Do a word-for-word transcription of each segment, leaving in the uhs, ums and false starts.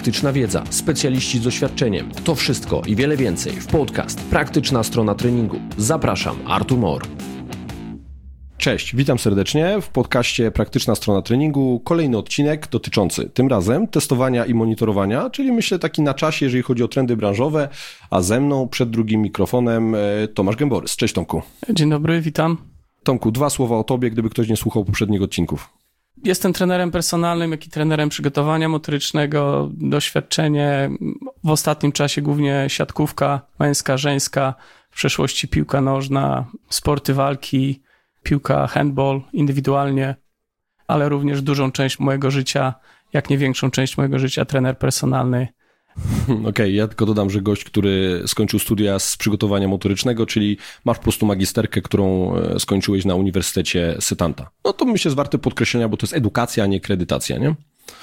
praktyczna wiedza, specjaliści z doświadczeniem. To wszystko i wiele więcej w podcast Praktyczna Strona Treningu. Zapraszam, Artur Mor. Cześć, witam serdecznie w podcaście Praktyczna Strona Treningu. Kolejny odcinek dotyczący tym razem testowania i monitorowania, czyli myślę taki na czasie, jeżeli chodzi o trendy branżowe, a ze mną przed drugim mikrofonem Tomasz Gęborys. Cześć Tomku. Dzień dobry, witam. Tomku, dwa słowa o tobie, gdyby ktoś nie słuchał poprzednich odcinków. Jestem trenerem personalnym, jak i trenerem przygotowania motorycznego. Doświadczenie w ostatnim czasie głównie siatkówka męska, żeńska, w przeszłości piłka nożna, sporty walki, piłka handball indywidualnie, ale również dużą część mojego życia, jak nie większą część mojego życia, trener personalny. Okej, okay, ja tylko dodam, że gość, który skończył studia z przygotowania motorycznego, czyli masz po prostu magisterkę, którą skończyłeś na Uniwersytecie Setanta. No to myślę jest warte podkreślenia, bo to jest edukacja, a nie kredytacja, nie?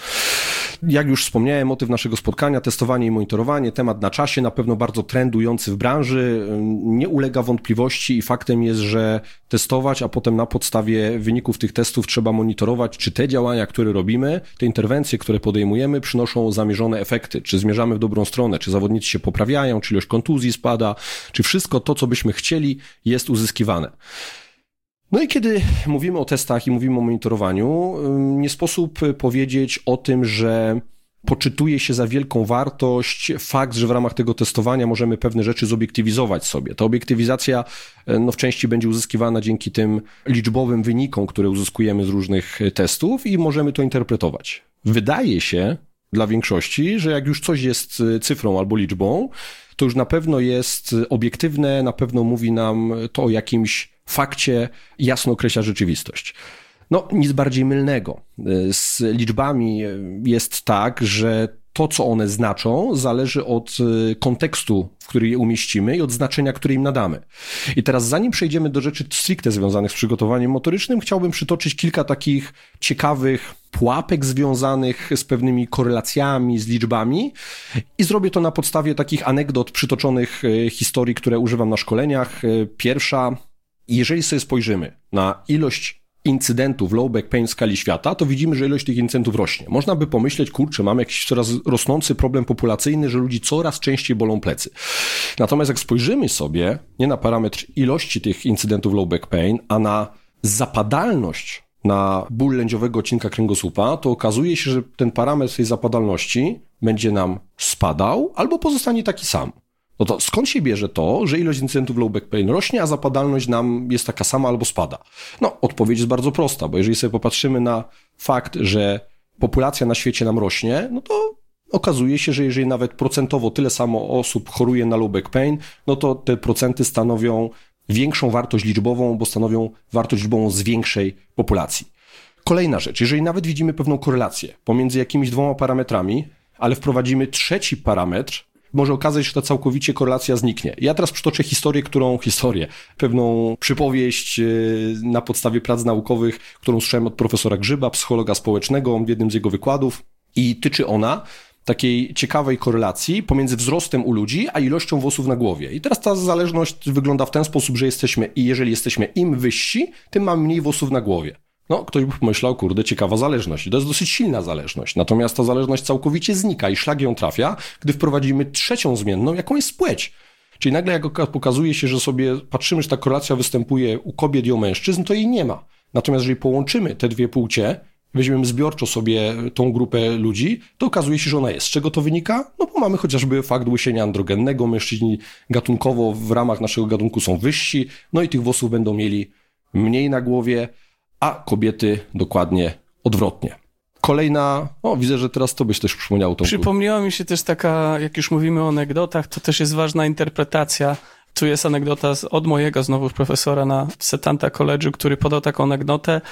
Jak już wspomniałem, motyw naszego spotkania, testowanie i monitorowanie, temat na czasie, na pewno bardzo trendujący w branży, nie ulega wątpliwości i faktem jest, że testować, a potem na podstawie wyników tych testów trzeba monitorować, czy te działania, które robimy, te interwencje, które podejmujemy, przynoszą zamierzone efekty, czy zmierzamy w dobrą stronę, czy zawodnicy się poprawiają, czy ilość kontuzji spada, czy wszystko to, co byśmy chcieli, jest uzyskiwane. No i kiedy mówimy o testach i mówimy o monitorowaniu, nie sposób powiedzieć o tym, że poczytuje się za wielką wartość fakt, że w ramach tego testowania możemy pewne rzeczy zobiektywizować sobie. Ta obiektywizacja no, w części będzie uzyskiwana dzięki tym liczbowym wynikom, które uzyskujemy z różnych testów i możemy to interpretować. Wydaje się dla większości, że jak już coś jest cyfrą albo liczbą, to już na pewno jest obiektywne, na pewno mówi nam to o jakimś fakcie, jasno określa rzeczywistość. No, nic bardziej mylnego. Z liczbami jest tak, że to, co one znaczą, zależy od kontekstu, w który je umieścimy i od znaczenia, które im nadamy. I teraz zanim przejdziemy do rzeczy stricte związanych z przygotowaniem motorycznym, chciałbym przytoczyć kilka takich ciekawych pułapek związanych z pewnymi korelacjami, z liczbami i zrobię to na podstawie takich anegdot przytoczonych historii, które używam na szkoleniach. Pierwsza, jeżeli sobie spojrzymy na ilość incydentów low back pain w skali świata, to widzimy, że ilość tych incydentów rośnie. Można by pomyśleć, kurczę, mamy jakiś coraz rosnący problem populacyjny, że ludzi coraz częściej bolą plecy. Natomiast jak spojrzymy sobie nie na parametr ilości tych incydentów low back pain, a na zapadalność na ból lędźwiowego odcinka kręgosłupa, to okazuje się, że ten parametr tej zapadalności będzie nam spadał albo pozostanie taki sam. No to skąd się bierze to, że ilość incydentów low back pain rośnie, a zapadalność nam jest taka sama albo spada? No, odpowiedź jest bardzo prosta, bo jeżeli sobie popatrzymy na fakt, że populacja na świecie nam rośnie, no to okazuje się, że jeżeli nawet procentowo tyle samo osób choruje na low back pain, no to te procenty stanowią większą wartość liczbową, bo stanowią wartość liczbową z większej populacji. Kolejna rzecz, jeżeli nawet widzimy pewną korelację pomiędzy jakimiś dwoma parametrami, ale wprowadzimy trzeci parametr, może okazać się, że ta całkowicie korelacja zniknie. Ja teraz przytoczę historię, którą, historię, pewną przypowieść na podstawie prac naukowych, którą słyszałem od profesora Grzyba, psychologa społecznego w jednym z jego wykładów i tyczy ona takiej ciekawej korelacji pomiędzy wzrostem u ludzi, a ilością włosów na głowie. I teraz ta zależność wygląda w ten sposób, że jesteśmy, i jeżeli jesteśmy im wyżsi, tym mamy mniej włosów na głowie. No, ktoś by pomyślał, kurde, ciekawa zależność. To jest dosyć silna zależność. Natomiast ta zależność całkowicie znika i szlak ją trafia, gdy wprowadzimy trzecią zmienną, jaką jest płeć. Czyli nagle jak pokazuje się, że sobie patrzymy, że ta korelacja występuje u kobiet i u mężczyzn, to jej nie ma. Natomiast jeżeli połączymy te dwie płcie, weźmiemy zbiorczo sobie tą grupę ludzi, to okazuje się, że ona jest. Z czego to wynika? No bo mamy chociażby fakt łysienia androgennego. Mężczyźni gatunkowo w ramach naszego gatunku są wyżsi, no i tych włosów będą mieli mniej na głowie, a kobiety dokładnie odwrotnie. Kolejna, o widzę, że teraz to byś też przypomniał. Tomku. Przypomniała mi się też taka, jak już mówimy o anegdotach, to też jest ważna interpretacja. Tu jest anegdota od mojego znowu profesora na Setanta College'u, który podał taką anegdotę.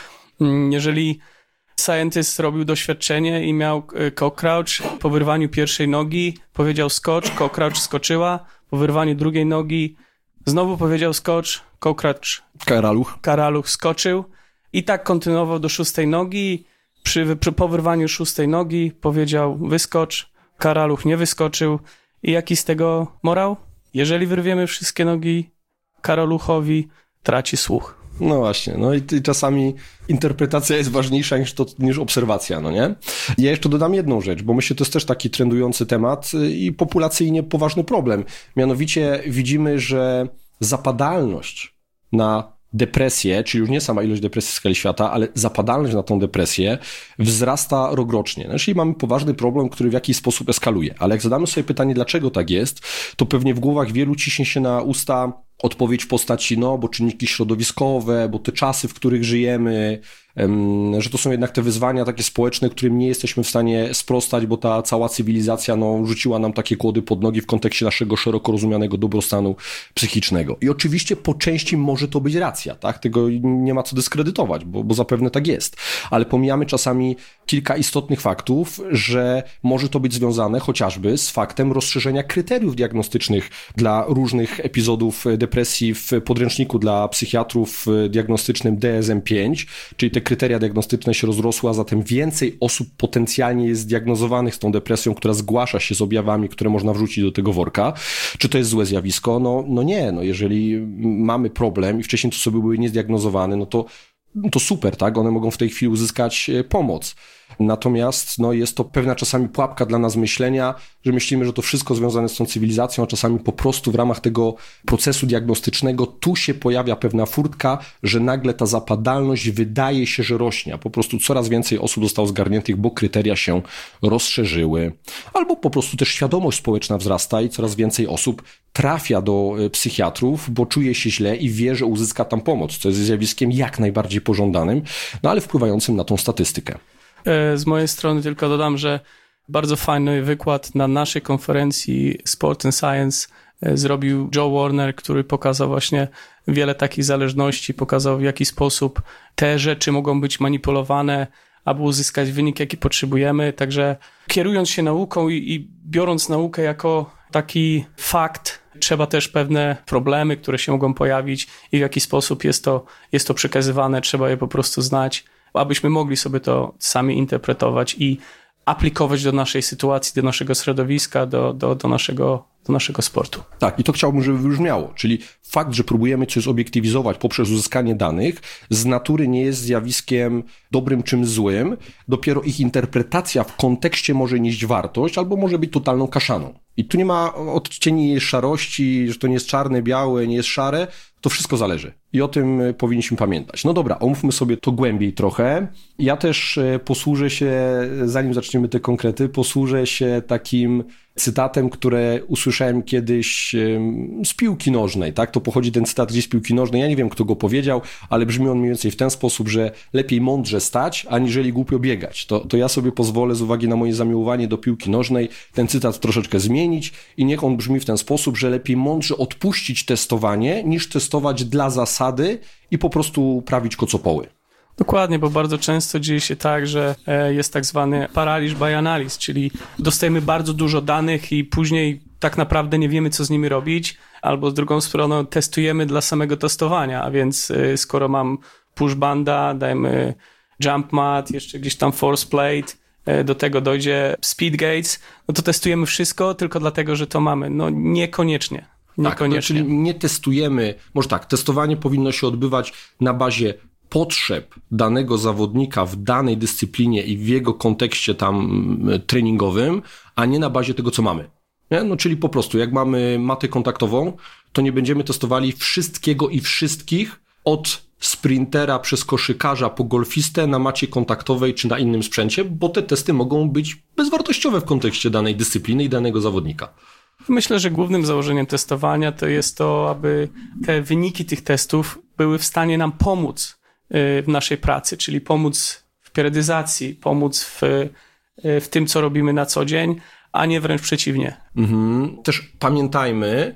Jeżeli scientist robił doświadczenie i miał cockcrouch, po wyrwaniu pierwszej nogi powiedział skocz, cockcrouch skoczyła, po wyrwaniu drugiej nogi znowu powiedział skocz, cockcrouch, karaluch, karaluch skoczył i tak kontynuował do szóstej nogi. Przy, przy po wyrwaniu szóstej nogi powiedział wyskocz, karaluch nie wyskoczył. I jaki z tego morał? Jeżeli wyrwiemy wszystkie nogi, karaluchowi traci słuch. No właśnie, no i, i czasami interpretacja jest ważniejsza niż, to, niż obserwacja, no nie? Ja jeszcze dodam jedną rzecz, bo myślę, że to jest też taki trendujący temat i populacyjnie poważny problem. Mianowicie widzimy, że zapadalność na depresję, czyli już nie sama ilość depresji w skali świata, ale zapadalność na tą depresję wzrasta rokrocznie. No, czyli mamy poważny problem, który w jakiś sposób eskaluje. Ale jak zadamy sobie pytanie, dlaczego tak jest, to pewnie w głowach wielu ciśnie się na usta odpowiedź w postaci, no, bo czynniki środowiskowe, bo te czasy, w których żyjemy, że to są jednak te wyzwania takie społeczne, którym nie jesteśmy w stanie sprostać, bo ta cała cywilizacja no, rzuciła nam takie kłody pod nogi w kontekście naszego szeroko rozumianego dobrostanu psychicznego. I oczywiście po części może to być racja, tak? Tego nie ma co dyskredytować, bo, bo zapewne tak jest. Ale pomijamy czasami kilka istotnych faktów, że może to być związane chociażby z faktem rozszerzenia kryteriów diagnostycznych dla różnych epizodów depresji w podręczniku dla psychiatrów diagnostycznym D S M pięć, czyli te kryteria diagnostyczne się rozrosły, a zatem więcej osób potencjalnie jest zdiagnozowanych z tą depresją, która zgłasza się z objawami, które można wrzucić do tego worka. Czy to jest złe zjawisko? No, no nie, no jeżeli mamy problem i wcześniej to sobie były niezdiagnozowane, no to No to super, tak? One mogą w tej chwili uzyskać pomoc. Natomiast no, jest to pewna czasami pułapka dla nas myślenia, że myślimy, że to wszystko związane z tą cywilizacją, a czasami po prostu w ramach tego procesu diagnostycznego tu się pojawia pewna furtka, że nagle ta zapadalność wydaje się, że rośnie, a po prostu coraz więcej osób zostało zgarniętych, bo kryteria się rozszerzyły. Albo po prostu też świadomość społeczna wzrasta i coraz więcej osób trafia do psychiatrów, bo czuje się źle i wie, że uzyska tam pomoc, co jest zjawiskiem jak najbardziej pożądanym, no ale wpływającym na tą statystykę. Z mojej strony tylko dodam, że bardzo fajny wykład na naszej konferencji Sport and Science zrobił Joe Warner, który pokazał właśnie wiele takich zależności, pokazał w jaki sposób te rzeczy mogą być manipulowane, aby uzyskać wynik, jaki potrzebujemy. Także kierując się nauką i, i biorąc naukę jako taki fakt, trzeba też pewne problemy, które się mogą pojawić i w jaki sposób jest to, jest to przekazywane, trzeba je po prostu znać, abyśmy mogli sobie to sami interpretować i aplikować do naszej sytuacji, do naszego środowiska, do, do, do, naszego, do naszego sportu. Tak, i to chciałbym, żeby wybrzmiało, czyli fakt, że próbujemy coś zobiektywizować poprzez uzyskanie danych, z natury nie jest zjawiskiem dobrym czym złym, dopiero ich interpretacja w kontekście może nieść wartość, albo może być totalną kaszaną. I tu nie ma odcieni szarości, że to nie jest czarne, białe, nie jest szare, to wszystko zależy. I o tym powinniśmy pamiętać. No dobra, omówmy sobie to głębiej trochę. Ja też posłużę się, zanim zaczniemy te konkrety, posłużę się takim cytatem, które usłyszałem kiedyś z piłki nożnej, tak? To pochodzi ten cytat gdzieś z piłki nożnej. Ja nie wiem, kto go powiedział, ale brzmi on mniej więcej w ten sposób, że lepiej mądrze stać, aniżeli głupio biegać. To, to ja sobie pozwolę z uwagi na moje zamiłowanie do piłki nożnej ten cytat troszeczkę zmienić i niech on brzmi w ten sposób, że lepiej mądrze odpuścić testowanie, niż testować dla zasady i po prostu prawić kocopoły. Dokładnie, bo bardzo często dzieje się tak, że jest tak zwany paraliż by analyz, czyli dostajemy bardzo dużo danych i później tak naprawdę nie wiemy, co z nimi robić, albo z drugą stroną testujemy dla samego testowania, a więc skoro mam push banda, dajmy jump mat, jeszcze gdzieś tam force plate, do tego dojdzie speed gates, no to testujemy wszystko tylko dlatego, że to mamy. No niekoniecznie. Niekoniecznie. Tak, czyli nie testujemy, może tak, testowanie powinno się odbywać na bazie potrzeb danego zawodnika w danej dyscyplinie i w jego kontekście tam treningowym, a nie na bazie tego, co mamy. Nie? No, czyli po prostu, jak mamy matę kontaktową, to nie będziemy testowali wszystkiego i wszystkich od sprintera przez koszykarza po golfistę na macie kontaktowej czy na innym sprzęcie, bo te testy mogą być bezwartościowe w kontekście danej dyscypliny i danego zawodnika. Myślę, że głównym założeniem testowania to jest to, aby te wyniki tych testów były w stanie nam pomóc w naszej pracy, czyli pomóc w periodyzacji, pomóc w, w tym, co robimy na co dzień, a nie wręcz przeciwnie. Mhm. Też pamiętajmy,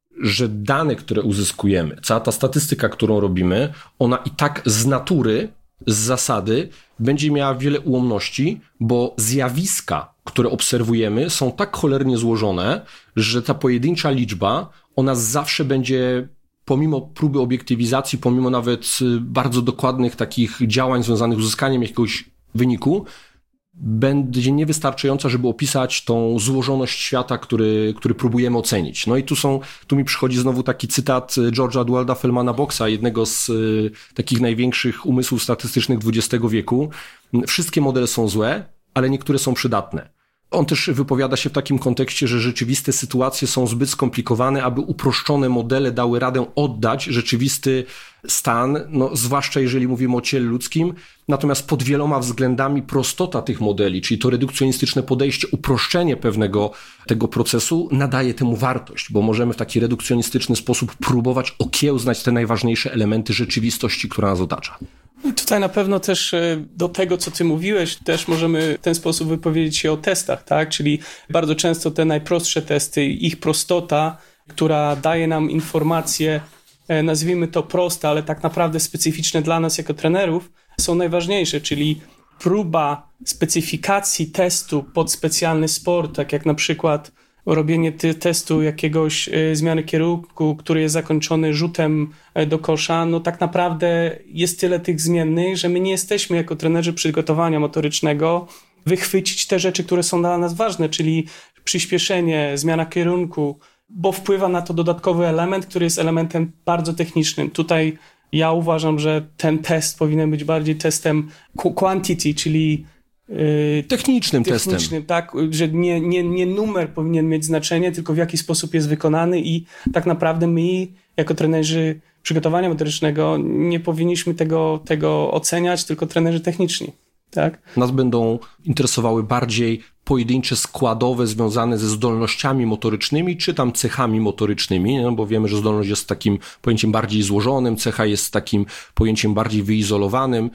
że dane, które uzyskujemy, cała ta statystyka, którą robimy, ona i tak z natury, z zasady będzie miała wiele ułomności, bo zjawiska, które obserwujemy, są tak cholernie złożone, że ta pojedyncza liczba, ona zawsze będzie, pomimo próby obiektywizacji, pomimo nawet bardzo dokładnych takich działań związanych z uzyskaniem jakiegoś wyniku, będzie niewystarczająca, żeby opisać tą złożoność świata, który, który próbujemy ocenić. No i tu są, tu mi przychodzi znowu taki cytat George'a Dualda Fellmana Boxa, jednego z y, takich największych umysłów statystycznych dwudziestego wieku. Wszystkie modele są złe, ale niektóre są przydatne. On też wypowiada się w takim kontekście, że rzeczywiste sytuacje są zbyt skomplikowane, aby uproszczone modele dały radę oddać rzeczywisty stan, no, zwłaszcza jeżeli mówimy o ciele ludzkim. Natomiast pod wieloma względami prostota tych modeli, czyli to redukcjonistyczne podejście, uproszczenie pewnego tego procesu nadaje temu wartość, bo możemy w taki redukcjonistyczny sposób próbować okiełznać te najważniejsze elementy rzeczywistości, która nas otacza. I tutaj na pewno też do tego, co ty mówiłeś, też możemy w ten sposób wypowiedzieć się o testach, tak? Czyli bardzo często te najprostsze testy, ich prostota, która daje nam informacje, nazwijmy to proste, ale tak naprawdę specyficzne dla nas jako trenerów, są najważniejsze, czyli próba specyfikacji testu pod specjalny sport, tak jak na przykład robienie ty- testu jakiegoś y, zmiany kierunku, który jest zakończony rzutem y, do kosza, no tak naprawdę jest tyle tych zmiennych, że my nie jesteśmy jako trenerzy przygotowania motorycznego wychwycić te rzeczy, które są dla nas ważne, czyli przyspieszenie, zmiana kierunku, bo wpływa na to dodatkowy element, który jest elementem bardzo technicznym. Tutaj ja uważam, że ten test powinien być bardziej testem quantity, czyli Yy, technicznym, technicznym testem. Tak, że nie, nie, nie numer powinien mieć znaczenie, tylko w jaki sposób jest wykonany i tak naprawdę my, jako trenerzy przygotowania motorycznego, nie powinniśmy tego, tego oceniać, tylko trenerzy techniczni. Tak? Nas będą interesowały bardziej pojedyncze składowe związane ze zdolnościami motorycznymi, czy tam cechami motorycznymi, no bo wiemy, że zdolność jest takim pojęciem bardziej złożonym, cecha jest takim pojęciem bardziej wyizolowanym,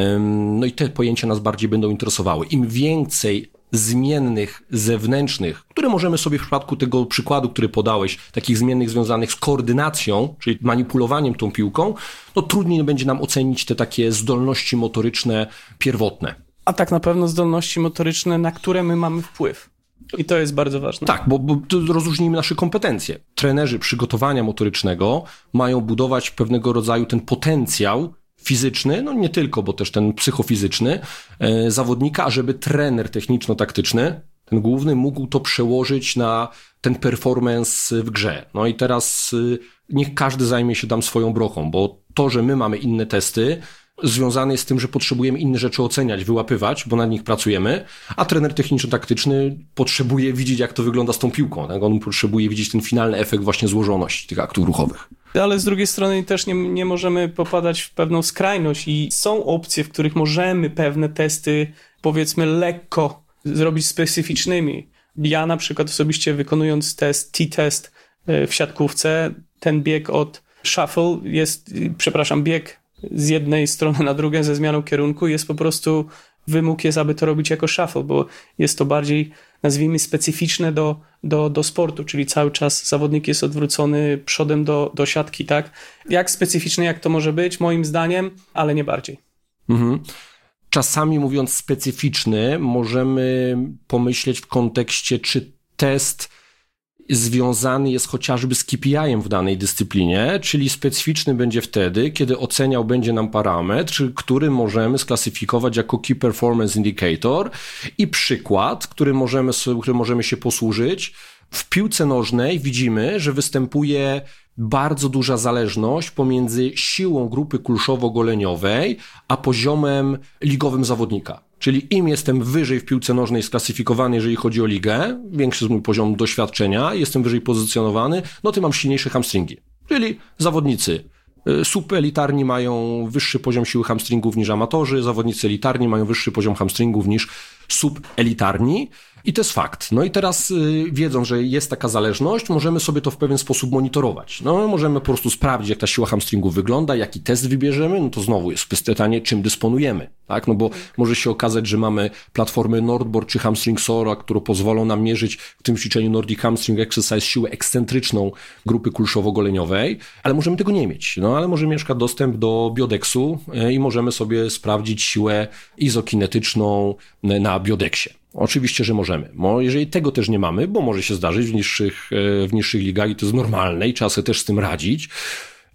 no i te pojęcia nas bardziej będą interesowały. Im więcej zmiennych zewnętrznych, które możemy sobie w przypadku tego przykładu, który podałeś, takich zmiennych związanych z koordynacją, czyli manipulowaniem tą piłką, no trudniej będzie nam ocenić te takie zdolności motoryczne pierwotne. A tak na pewno zdolności motoryczne, na które my mamy wpływ. I to jest bardzo ważne. Tak, bo, bo rozróżnijmy nasze kompetencje. Trenerzy przygotowania motorycznego mają budować pewnego rodzaju ten potencjał fizyczny, no nie tylko, bo też ten psychofizyczny e, zawodnika, ażeby trener techniczno-taktyczny, ten główny, mógł to przełożyć na ten performance w grze. No i teraz y, niech każdy zajmie się tam swoją brochą, bo to, że my mamy inne testy, związane jest z tym, że potrzebujemy inne rzeczy oceniać, wyłapywać, bo nad nich pracujemy, a trener techniczno-taktyczny potrzebuje widzieć, jak to wygląda z tą piłką. Tak? On potrzebuje widzieć ten finalny efekt właśnie złożoności tych aktów ruchowych. Ale z drugiej strony też nie, nie możemy popadać w pewną skrajność i są opcje, w których możemy pewne testy, powiedzmy, lekko zrobić specyficznymi. Ja na przykład osobiście wykonując test T-test w siatkówce, ten bieg od shuffle jest, przepraszam, bieg z jednej strony na drugą ze zmianą kierunku jest po prostu, wymóg jest, aby to robić jako shuffle, bo jest to bardziej, nazwijmy, specyficzne do, do, do sportu, czyli cały czas zawodnik jest odwrócony przodem do, do siatki, tak? Jak specyficzne, jak to może być? Moim zdaniem, ale nie bardziej. Mhm. Czasami mówiąc specyficzny, możemy pomyśleć w kontekście, czy test związany jest chociażby z K P I-em w danej dyscyplinie, czyli specyficzny będzie wtedy, kiedy oceniał będzie nam parametr, który możemy sklasyfikować jako Key Performance Indicator i przykład, który możemy, który możemy się posłużyć. W piłce nożnej widzimy, że występuje bardzo duża zależność pomiędzy siłą grupy kulszowo-goleniowej a poziomem ligowym zawodnika. Czyli im jestem wyżej w piłce nożnej sklasyfikowany, jeżeli chodzi o ligę, większy jest mój poziom doświadczenia, jestem wyżej pozycjonowany, no to mam silniejsze hamstringi. Czyli zawodnicy subelitarni mają wyższy poziom siły hamstringów niż amatorzy, zawodnicy elitarni mają wyższy poziom hamstringów niż subelitarni. I to jest fakt. No i teraz yy, wiedząc, że jest taka zależność, możemy sobie to w pewien sposób monitorować. No możemy po prostu sprawdzić, jak ta siła hamstringów wygląda, jaki test wybierzemy, no to znowu jest pytanie, czym dysponujemy, tak? No bo może się okazać, że mamy platformy Nordboard czy Hamstring Sora, które pozwolą nam mierzyć w tym ćwiczeniu Nordic Hamstring Exercise siłę ekscentryczną grupy kulszowo-goleniowej, ale możemy tego nie mieć. No ale możemy mieć dostęp do biodeksu yy, i możemy sobie sprawdzić siłę izokinetyczną na biodeksie. Oczywiście, że możemy. Bo jeżeli tego też nie mamy, bo może się zdarzyć w niższych, w niższych ligach i to jest normalne i trzeba sobie też z tym radzić,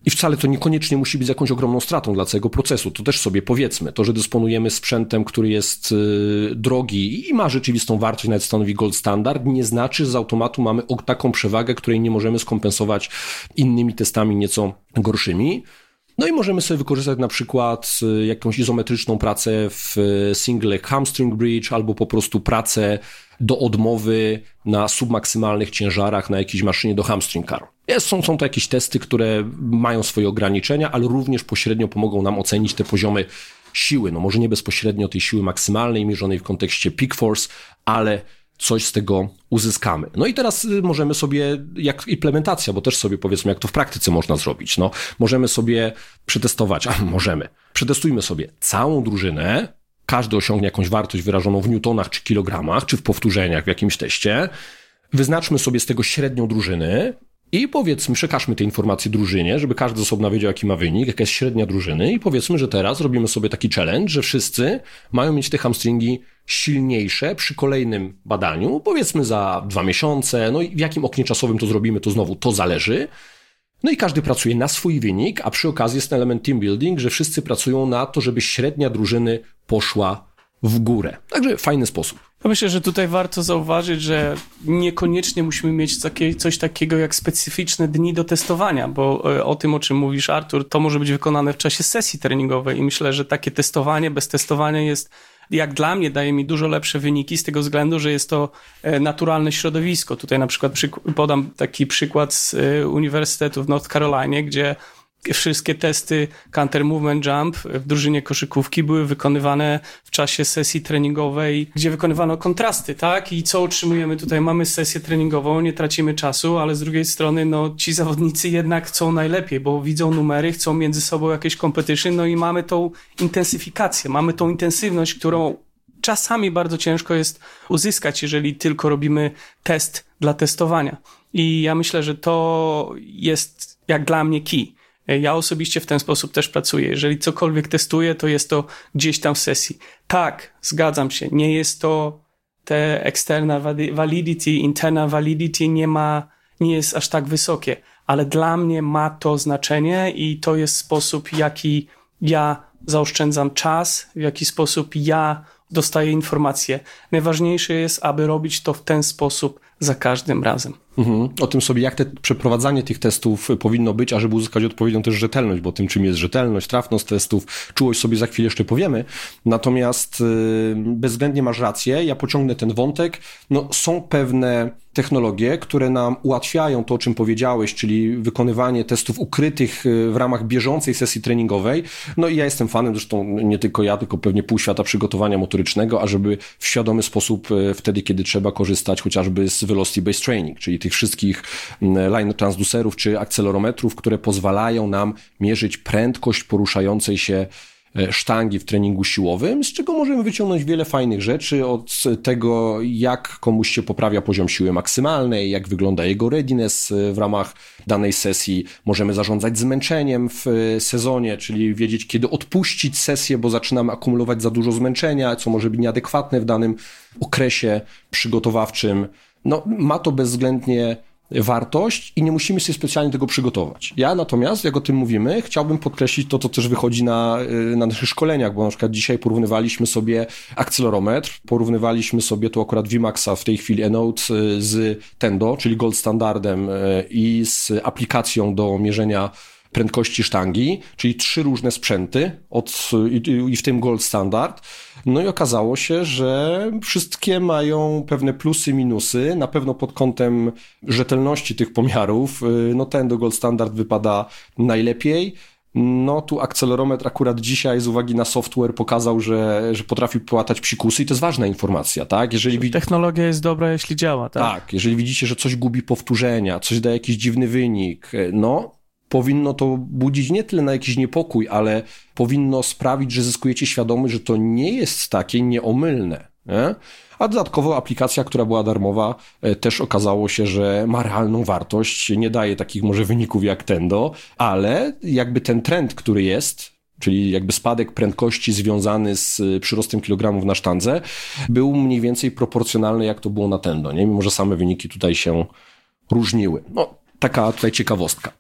I wcale to niekoniecznie musi być jakąś ogromną stratą dla całego procesu. To też sobie powiedzmy. To, że dysponujemy sprzętem, który jest yy, drogi i ma rzeczywistą wartość, nawet stanowi gold standard, nie znaczy, że z automatu mamy taką przewagę, której nie możemy skompensować innymi testami nieco gorszymi. No i możemy sobie wykorzystać na przykład jakąś izometryczną pracę w single leg hamstring bridge albo po prostu pracę do odmowy na submaksymalnych ciężarach na jakiejś maszynie do hamstring curl. Jest, są, są to jakieś testy, które mają swoje ograniczenia, ale również pośrednio pomogą nam ocenić te poziomy siły. No może nie bezpośrednio tej siły maksymalnej mierzonej w kontekście peak force, ale coś z tego uzyskamy. No i teraz możemy sobie, jak implementacja, bo też sobie powiedzmy, jak to w praktyce można zrobić. No, możemy sobie przetestować, a możemy, przetestujmy sobie całą drużynę, każdy osiągnie jakąś wartość wyrażoną w newtonach czy kilogramach, czy w powtórzeniach w jakimś teście, wyznaczmy sobie z tego średnią drużyny i powiedzmy, przekażmy te informacje drużynie, żeby każdy z osobna wiedział, jaki ma wynik, jaka jest średnia drużyny i powiedzmy, że teraz robimy sobie taki challenge, że wszyscy mają mieć te hamstringi silniejsze przy kolejnym badaniu, powiedzmy za dwa miesiące, no i w jakim oknie czasowym to zrobimy, to znowu to zależy. No i każdy pracuje na swój wynik, a przy okazji jest ten element team building, że wszyscy pracują na to, żeby średnia drużyny poszła w górę. Także fajny sposób. Ja myślę, że tutaj warto zauważyć, że niekoniecznie musimy mieć takie, coś takiego jak specyficzne dni do testowania, bo o tym, o czym mówisz, Artur, to może być wykonane w czasie sesji treningowej i myślę, że takie testowanie bez testowania jest, jak dla mnie, daje mi dużo lepsze wyniki z tego względu, że jest to naturalne środowisko. Tutaj na przykład przyk- podam taki przykład z Uniwersytetu w North Carolinie, gdzie wszystkie testy counter movement jump w drużynie koszykówki były wykonywane w czasie sesji treningowej, gdzie wykonywano kontrasty, tak? I co otrzymujemy tutaj? Mamy sesję treningową, nie tracimy czasu, ale z drugiej strony, no, ci zawodnicy jednak chcą najlepiej, bo widzą numery, chcą między sobą jakieś competition, no i mamy tą intensyfikację, mamy tą intensywność, którą czasami bardzo ciężko jest uzyskać, jeżeli tylko robimy test dla testowania. I ja myślę, że to jest jak dla mnie key. Ja osobiście w ten sposób też pracuję. Jeżeli cokolwiek testuję, to jest to gdzieś tam w sesji. Tak, zgadzam się. Nie jest to te external validity, internal validity nie ma, nie jest aż tak wysokie, ale dla mnie ma to znaczenie i to jest sposób, w jaki ja zaoszczędzam czas, w jaki sposób ja dostaję informacje. Najważniejsze jest, aby robić to w ten sposób za każdym razem. Mhm. O tym sobie, jak te przeprowadzanie tych testów powinno być, ażeby uzyskać odpowiednią też rzetelność, bo tym, czym jest rzetelność, trafność testów, czułość sobie za chwilę jeszcze powiemy. Natomiast yy, bezwzględnie masz rację, ja pociągnę ten wątek. No, są pewne technologie, które nam ułatwiają to, o czym powiedziałeś, czyli wykonywanie testów ukrytych w ramach bieżącej sesji treningowej. No i ja jestem fanem, zresztą nie tylko ja, tylko pewnie pół świata przygotowania motorycznego, ażeby w świadomy sposób wtedy, kiedy trzeba korzystać chociażby z velocity based training, czyli tych wszystkich line transducerów czy akcelerometrów, które pozwalają nam mierzyć prędkość poruszającej się sztangi w treningu siłowym, z czego możemy wyciągnąć wiele fajnych rzeczy, od tego, jak komuś się poprawia poziom siły maksymalnej, jak wygląda jego readiness w ramach danej sesji. Możemy zarządzać zmęczeniem w sezonie, czyli wiedzieć, kiedy odpuścić sesję, bo zaczynamy akumulować za dużo zmęczenia, co może być nieadekwatne w danym okresie przygotowawczym. No, ma to bezwzględnie wartość i nie musimy sobie specjalnie tego przygotować. Ja natomiast, jak o tym mówimy, chciałbym podkreślić to, co też wychodzi na, na naszych szkoleniach, bo na przykład dzisiaj porównywaliśmy sobie akcelerometr, porównywaliśmy sobie tu akurat V MAXa w tej chwili e-Note z Tendo, czyli gold standardem i z aplikacją do mierzenia prędkości sztangi, czyli trzy różne sprzęty od, i, i w tym gold standard. No i okazało się, że wszystkie mają pewne plusy, minusy. Na pewno pod kątem rzetelności tych pomiarów, no ten do gold standard wypada najlepiej. No tu akcelerometr akurat dzisiaj z uwagi na software pokazał, że, że potrafi połatać psikusy i to jest ważna informacja, tak? Jeżeli Technologia jest dobra, jeśli działa, tak? Tak, jeżeli widzicie, że coś gubi powtórzenia, coś daje jakiś dziwny wynik, no powinno to budzić nie tyle na jakiś niepokój, ale powinno sprawić, że zyskujecie świadomość, że to nie jest takie nieomylne. Nie? A dodatkowo aplikacja, która była darmowa, też okazało się, że ma realną wartość, nie daje takich może wyników jak Tendo, ale jakby ten trend, który jest, czyli jakby spadek prędkości związany z przyrostem kilogramów na sztandze, był mniej więcej proporcjonalny, jak to było na Tendo, nie? Mimo że same wyniki tutaj się różniły. No, taka tutaj ciekawostka.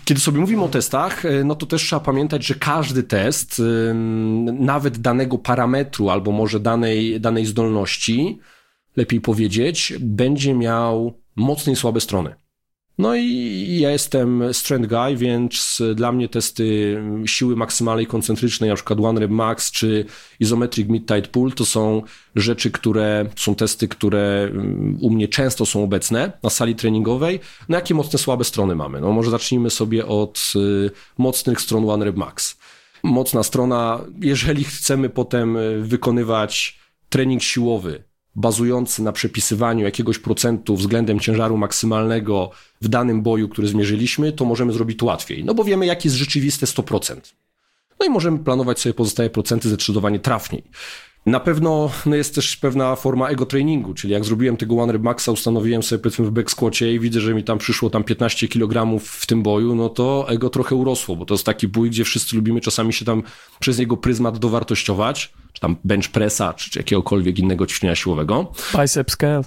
Kiedy sobie mówimy o testach, no to też trzeba pamiętać, że każdy test, nawet danego parametru albo może danej, danej zdolności, lepiej powiedzieć, będzie miał mocne i słabe strony. No i ja jestem strength guy, więc dla mnie testy siły maksymalnej koncentrycznej, na przykład one rep max czy isometric mid-tight pull, to są rzeczy, które są testy, które u mnie często są obecne na sali treningowej. No jakie mocne, słabe strony mamy? No może zacznijmy sobie od y, mocnych stron one rep max. Mocna strona, jeżeli chcemy potem wykonywać trening siłowy, bazujący na przepisywaniu jakiegoś procentu względem ciężaru maksymalnego w danym boju, który zmierzyliśmy, to możemy zrobić to łatwiej. No bo wiemy, jakie jest rzeczywiste sto procent. No i możemy planować sobie pozostałe procenty zdecydowanie trafniej. Na pewno no jest też pewna forma ego treningu, czyli jak zrobiłem tego one rep maxa, ustanowiłem sobie powiedzmy w back squacie i widzę, że mi tam przyszło tam piętnaście kilogramów w tym boju, no to ego trochę urosło, bo to jest taki bój, gdzie wszyscy lubimy czasami się tam przez jego pryzmat dowartościować, czy tam bench pressa, czy, czy jakiegokolwiek innego ćwiczenia siłowego. Bicep scale.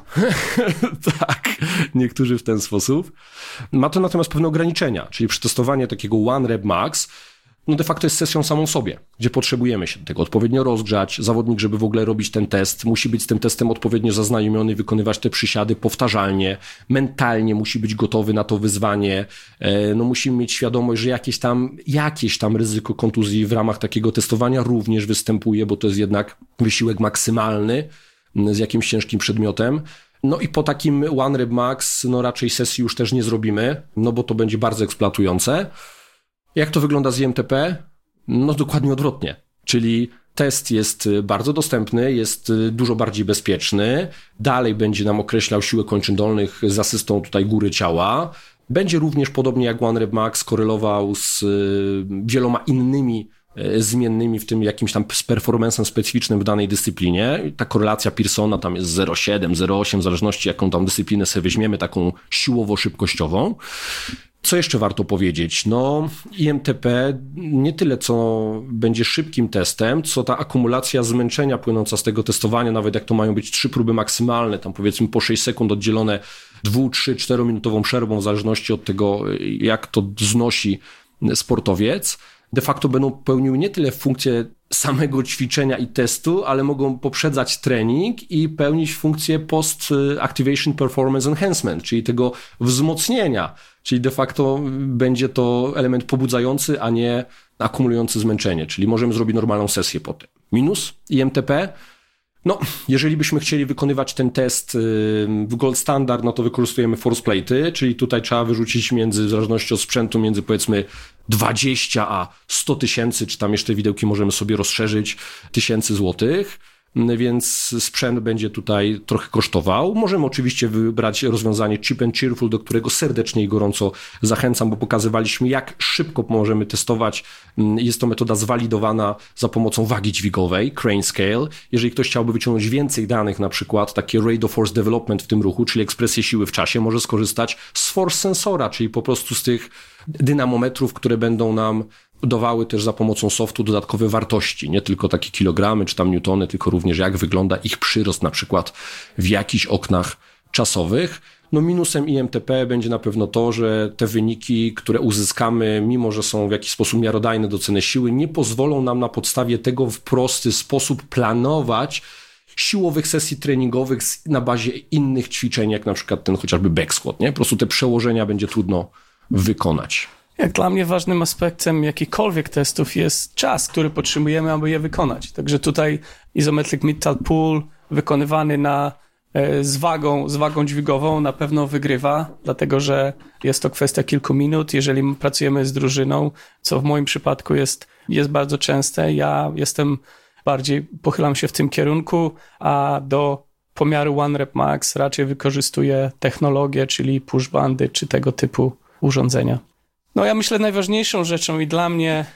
Tak, niektórzy w ten sposób. Ma to natomiast pewne ograniczenia, czyli przetestowanie takiego one rep max no de facto jest sesją samą sobie, gdzie potrzebujemy się do tego odpowiednio rozgrzać. Zawodnik, żeby w ogóle robić ten test, musi być z tym testem odpowiednio zaznajomiony, wykonywać te przysiady powtarzalnie, mentalnie musi być gotowy na to wyzwanie. No musimy mieć świadomość, że jakieś tam, jakieś tam ryzyko kontuzji w ramach takiego testowania również występuje, bo to jest jednak wysiłek maksymalny z jakimś ciężkim przedmiotem. No i po takim one rep max, no raczej sesji już też nie zrobimy, no bo to będzie bardzo eksploatujące. Jak to wygląda z I M T P? No dokładnie odwrotnie, czyli test jest bardzo dostępny, jest dużo bardziej bezpieczny, dalej będzie nam określał siłę kończyn dolnych z asystą tutaj góry ciała, będzie również podobnie jak one rep max korelował z wieloma innymi zmiennymi, w tym jakimś tam z performance'em specyficznym w danej dyscyplinie. Ta korelacja Pearsona tam jest zero przecinek siedem, zero przecinek osiem, w zależności jaką tam dyscyplinę sobie weźmiemy, taką siłowo-szybkościową. Co jeszcze warto powiedzieć? No I M T P nie tyle co będzie szybkim testem, co ta akumulacja zmęczenia płynąca z tego testowania, nawet jak to mają być trzy próby maksymalne, tam powiedzmy po sześć sekund oddzielone dwu, trzy, czterominutową przerwą, w zależności od tego, jak to znosi sportowiec, de facto będą pełniły nie tyle funkcję samego ćwiczenia i testu, ale mogą poprzedzać trening i pełnić funkcję post-activation performance enhancement, czyli tego wzmocnienia, czyli de facto będzie to element pobudzający, a nie akumulujący zmęczenie, czyli możemy zrobić normalną sesję potem. Minus I M T P. No, jeżeli byśmy chcieli wykonywać ten test w gold standard, no to wykorzystujemy force plate'y, czyli tutaj trzeba wyrzucić między, w zależności od sprzętu, między powiedzmy dwadzieścia a sto tysięcy, czy tam jeszcze widełki możemy sobie rozszerzyć, tysięcy złotych, więc sprzęt będzie tutaj trochę kosztował. Możemy oczywiście wybrać rozwiązanie cheap and cheerful, do którego serdecznie i gorąco zachęcam, bo pokazywaliśmy, jak szybko możemy testować. Jest to metoda zwalidowana za pomocą wagi dźwigowej, crane scale. Jeżeli ktoś chciałby wyciągnąć więcej danych, na przykład takie rate of force development w tym ruchu, czyli ekspresję siły w czasie, może skorzystać z force sensora, czyli po prostu z tych dynamometrów, które będą nam dawały też za pomocą softu dodatkowe wartości, nie tylko takie kilogramy czy tam newtony, tylko również jak wygląda ich przyrost na przykład w jakichś oknach czasowych. No minusem I M T P będzie na pewno to, że te wyniki, które uzyskamy, mimo że są w jakiś sposób miarodajne do ceny siły, nie pozwolą nam na podstawie tego w prosty sposób planować siłowych sesji treningowych na bazie innych ćwiczeń, jak na przykład ten chociażby back squat, nie? Po prostu te przełożenia będzie trudno wykonać. Jak dla mnie ważnym aspektem jakichkolwiek testów jest czas, który potrzebujemy, aby je wykonać. Także tutaj isometric mid-tight pull wykonywany na, e, z, wagą, z wagą dźwigową na pewno wygrywa, dlatego że jest to kwestia kilku minut. Jeżeli pracujemy z drużyną, co w moim przypadku jest, jest bardzo częste, ja jestem bardziej, pochylam się w tym kierunku, a do pomiaru one rep max raczej wykorzystuję technologię, czyli push bandy czy tego typu urządzenia. No ja myślę najważniejszą rzeczą i dla mnie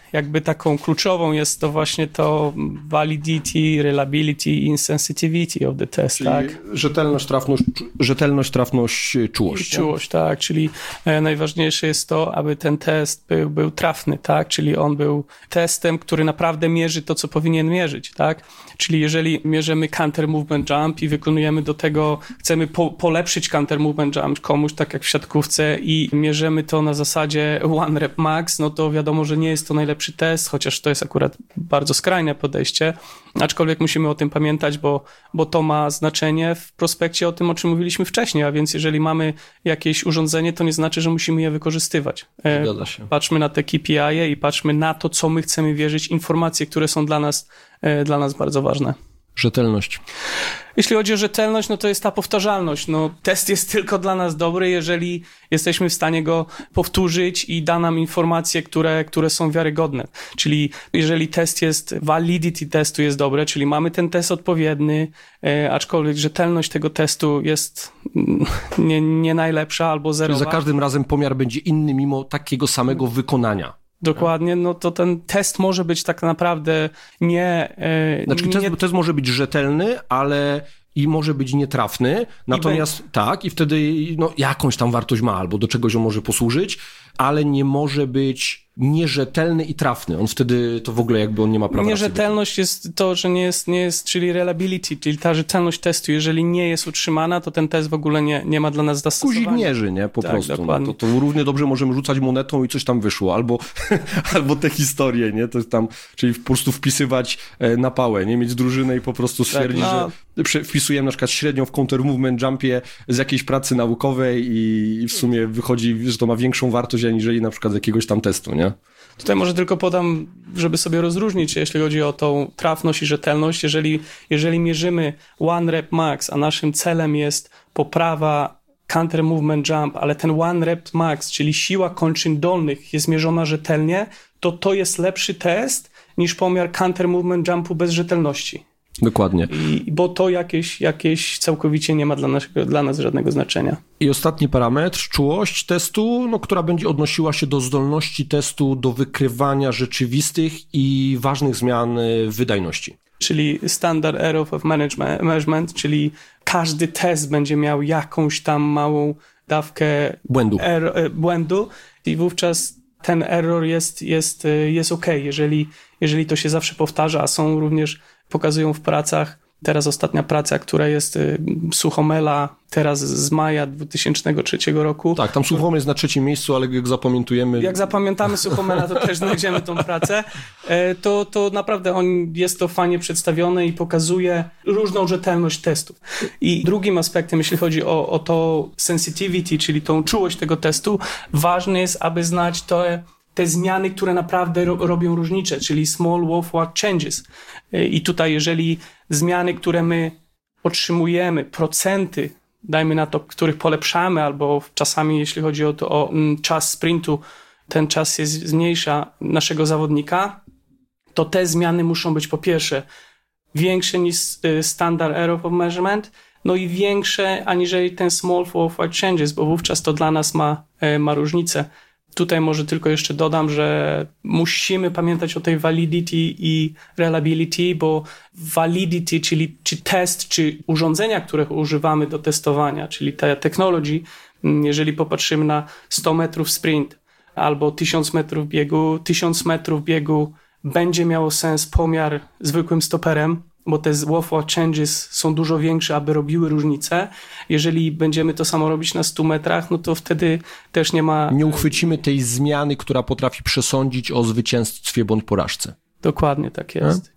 jakby taką kluczową jest to właśnie to validity, reliability i sensitivity of the test, czyli tak? rzetelność, trafność, rzetelność, trafność, czułość. I czułość, tak, czyli e, najważniejsze jest to, aby ten test był, był trafny, tak, czyli on był testem, który naprawdę mierzy to, co powinien mierzyć, tak, czyli jeżeli mierzymy counter movement jump i wykonujemy do tego, chcemy po, polepszyć counter movement jump komuś, tak jak w siatkówce i mierzymy to na zasadzie one rep max, no to wiadomo, że nie jest to najlepszy test, chociaż to jest akurat bardzo skrajne podejście, aczkolwiek musimy o tym pamiętać, bo, bo to ma znaczenie w prospekcie o tym, o czym mówiliśmy wcześniej, a więc jeżeli mamy jakieś urządzenie, to nie znaczy, że musimy je wykorzystywać. Zgadza się. Patrzmy na te K P I i patrzmy na to, co my chcemy wierzyć, informacje, które są dla nas, dla nas bardzo ważne. Rzetelność. Jeśli chodzi o rzetelność, no to jest ta powtarzalność. No, test jest tylko dla nas dobry, jeżeli jesteśmy w stanie go powtórzyć i da nam informacje, które, które są wiarygodne. Czyli jeżeli test jest, validity testu jest dobre, czyli mamy ten test odpowiedni, e, aczkolwiek rzetelność tego testu jest nie, nie najlepsza albo zerowa. Czyli za każdym razem pomiar będzie inny mimo takiego samego wykonania. Dokładnie, no to ten test może być tak naprawdę nie... E, znaczy nie... Test, test może być rzetelny, ale i może być nietrafny, natomiast I tak, i wtedy no, jakąś tam wartość ma, albo do czegoś on może posłużyć, ale nie może być nierzetelny i trafny. On wtedy to w ogóle jakby on nie ma prawa. Nierzetelność jest to, że nie jest, nie jest, czyli reliability, czyli ta rzetelność testu. Jeżeli nie jest utrzymana, to ten test w ogóle nie, nie ma dla nas zastosowania. Guzik mierzy, nie? Po tak, prostu. No, to, to równie dobrze możemy rzucać monetą i coś tam wyszło. Albo, albo te historie, nie? To jest tam, czyli po prostu wpisywać na pałę, nie? Mieć drużynę i po prostu stwierdzić, tak, no. że wpisujemy na przykład średnią w counter movement jumpie z jakiejś pracy naukowej i w sumie wychodzi, że to ma większą wartość aniżeli na przykład z jakiegoś tam testu, nie? Tutaj może tylko podam, żeby sobie rozróżnić, jeśli chodzi o tą trafność i rzetelność. Jeżeli, jeżeli mierzymy one rep max, a naszym celem jest poprawa counter movement jump, ale ten one rep max, czyli siła kończyn dolnych jest mierzona rzetelnie, to to jest lepszy test niż pomiar counter movement jumpu bez rzetelności. Dokładnie. I, bo to jakieś, jakieś całkowicie nie ma dla, naszego, dla nas żadnego znaczenia. I ostatni parametr, czułość testu, no, która będzie odnosiła się do zdolności testu do wykrywania rzeczywistych i ważnych zmian w wydajności. Czyli standard error of management, management, czyli każdy test będzie miał jakąś tam małą dawkę błędu, er, błędu i wówczas ten error jest, jest, jest ok, jeżeli, jeżeli to się zawsze powtarza, a są również, pokazują w pracach, teraz ostatnia praca, która jest Suchomela, teraz z maja dwa tysiące trzeciego roku. Tak, tam Suchomel jest na trzecim miejscu, ale jak zapamiętujemy... Jak zapamiętamy Suchomela, to też znajdziemy tą pracę. To, to naprawdę on, jest to fajnie przedstawione i pokazuje różną rzetelność testów. I drugim aspektem, jeśli chodzi o, o to sensitivity, czyli tą czułość tego testu, ważne jest, aby znać to, te zmiany, które naprawdę ro, robią różnicę, czyli small worthwhile changes. I tutaj jeżeli zmiany, które my otrzymujemy, procenty, dajmy na to, których polepszamy, albo czasami jeśli chodzi o, to, o czas sprintu, ten czas jest zmniejsza naszego zawodnika, to te zmiany muszą być po pierwsze większe niż standard error of measurement, no i większe aniżeli ten small worthwhile changes, bo wówczas to dla nas ma, ma różnicę. Tutaj może tylko jeszcze dodam, że musimy pamiętać o tej validity i reliability, bo validity, czyli czy test, czy urządzenia, których używamy do testowania, czyli te technology, jeżeli popatrzymy na sto metrów sprint albo tysiąc metrów biegu, tysiąc metrów biegu będzie miało sens pomiar zwykłym stoperem, bo te worthwhile changes są dużo większe, aby robiły różnicę. Jeżeli będziemy to samo robić na stu metrach, no to wtedy też nie ma... Nie uchwycimy tej zmiany, która potrafi przesądzić o zwycięstwie bądź porażce. Dokładnie tak jest.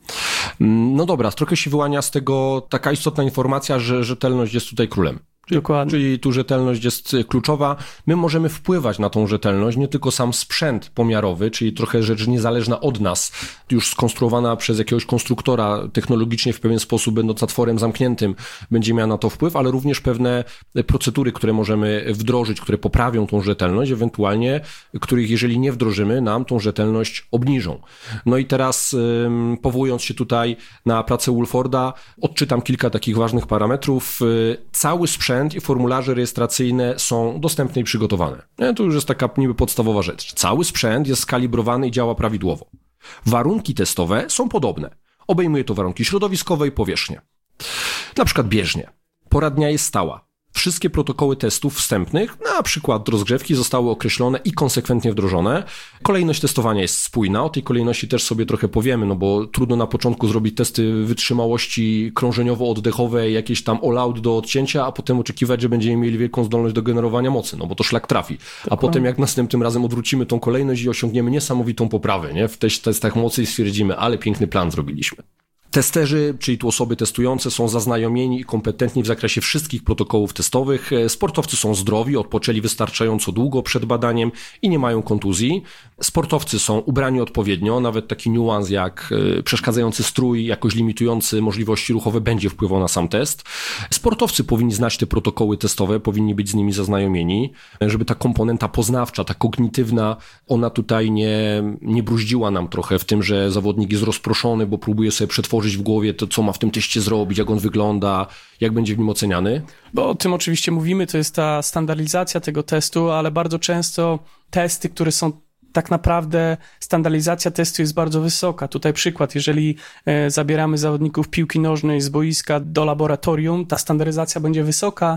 No dobra, trochę się wyłania z tego taka istotna informacja, że rzetelność jest tutaj królem. Dokładnie. Czyli tu rzetelność jest kluczowa. My możemy wpływać na tą rzetelność, nie tylko sam sprzęt pomiarowy, czyli trochę rzecz niezależna od nas, już skonstruowana przez jakiegoś konstruktora technologicznie w pewien sposób, będąc zatworem zamkniętym, będzie miała na to wpływ, ale również pewne procedury, które możemy wdrożyć, które poprawią tą rzetelność, ewentualnie których jeżeli nie wdrożymy, nam tą rzetelność obniżą. No i teraz powołując się tutaj na pracę Woolforda, odczytam kilka takich ważnych parametrów. Cały sprzęt i formularze rejestracyjne są dostępne i przygotowane. To już jest taka niby podstawowa rzecz. Cały sprzęt jest skalibrowany i działa prawidłowo. Warunki testowe są podobne. Obejmuje to warunki środowiskowe i powierzchnie. Na przykład bieżnie. Pora dnia jest stała. Wszystkie protokoły testów wstępnych, na przykład rozgrzewki, zostały określone i konsekwentnie wdrożone. Kolejność testowania jest spójna, o tej kolejności też sobie trochę powiemy, no bo trudno na początku zrobić testy wytrzymałości krążeniowo-oddechowej, jakieś tam all-out do odcięcia, a potem oczekiwać, że będziemy mieli wielką zdolność do generowania mocy, no bo to szlak trafi. A potem jak następnym razem odwrócimy tą kolejność i osiągniemy niesamowitą poprawę, nie? W testach mocy i stwierdzimy, ale piękny plan zrobiliśmy. Testerzy, czyli tu osoby testujące, są zaznajomieni i kompetentni w zakresie wszystkich protokołów testowych. Sportowcy są zdrowi, odpoczęli wystarczająco długo przed badaniem i nie mają kontuzji. Sportowcy są ubrani odpowiednio, nawet taki niuans jak przeszkadzający strój, jakoś limitujący możliwości ruchowe będzie wpływał na sam test. Sportowcy powinni znać te protokoły testowe, powinni być z nimi zaznajomieni, żeby ta komponenta poznawcza, ta kognitywna, ona tutaj nie, nie bruździła nam trochę w tym, że zawodnik jest rozproszony, bo próbuje sobie przetworzyć w głowie to, co ma w tym teście zrobić, jak on wygląda, jak będzie w nim oceniany? Bo o tym oczywiście mówimy, to jest ta standaryzacja tego testu, ale bardzo często testy, które są tak naprawdę, standaryzacja testu jest bardzo wysoka. Tutaj przykład, jeżeli e, zabieramy zawodników piłki nożnej z boiska do laboratorium, ta standaryzacja będzie wysoka,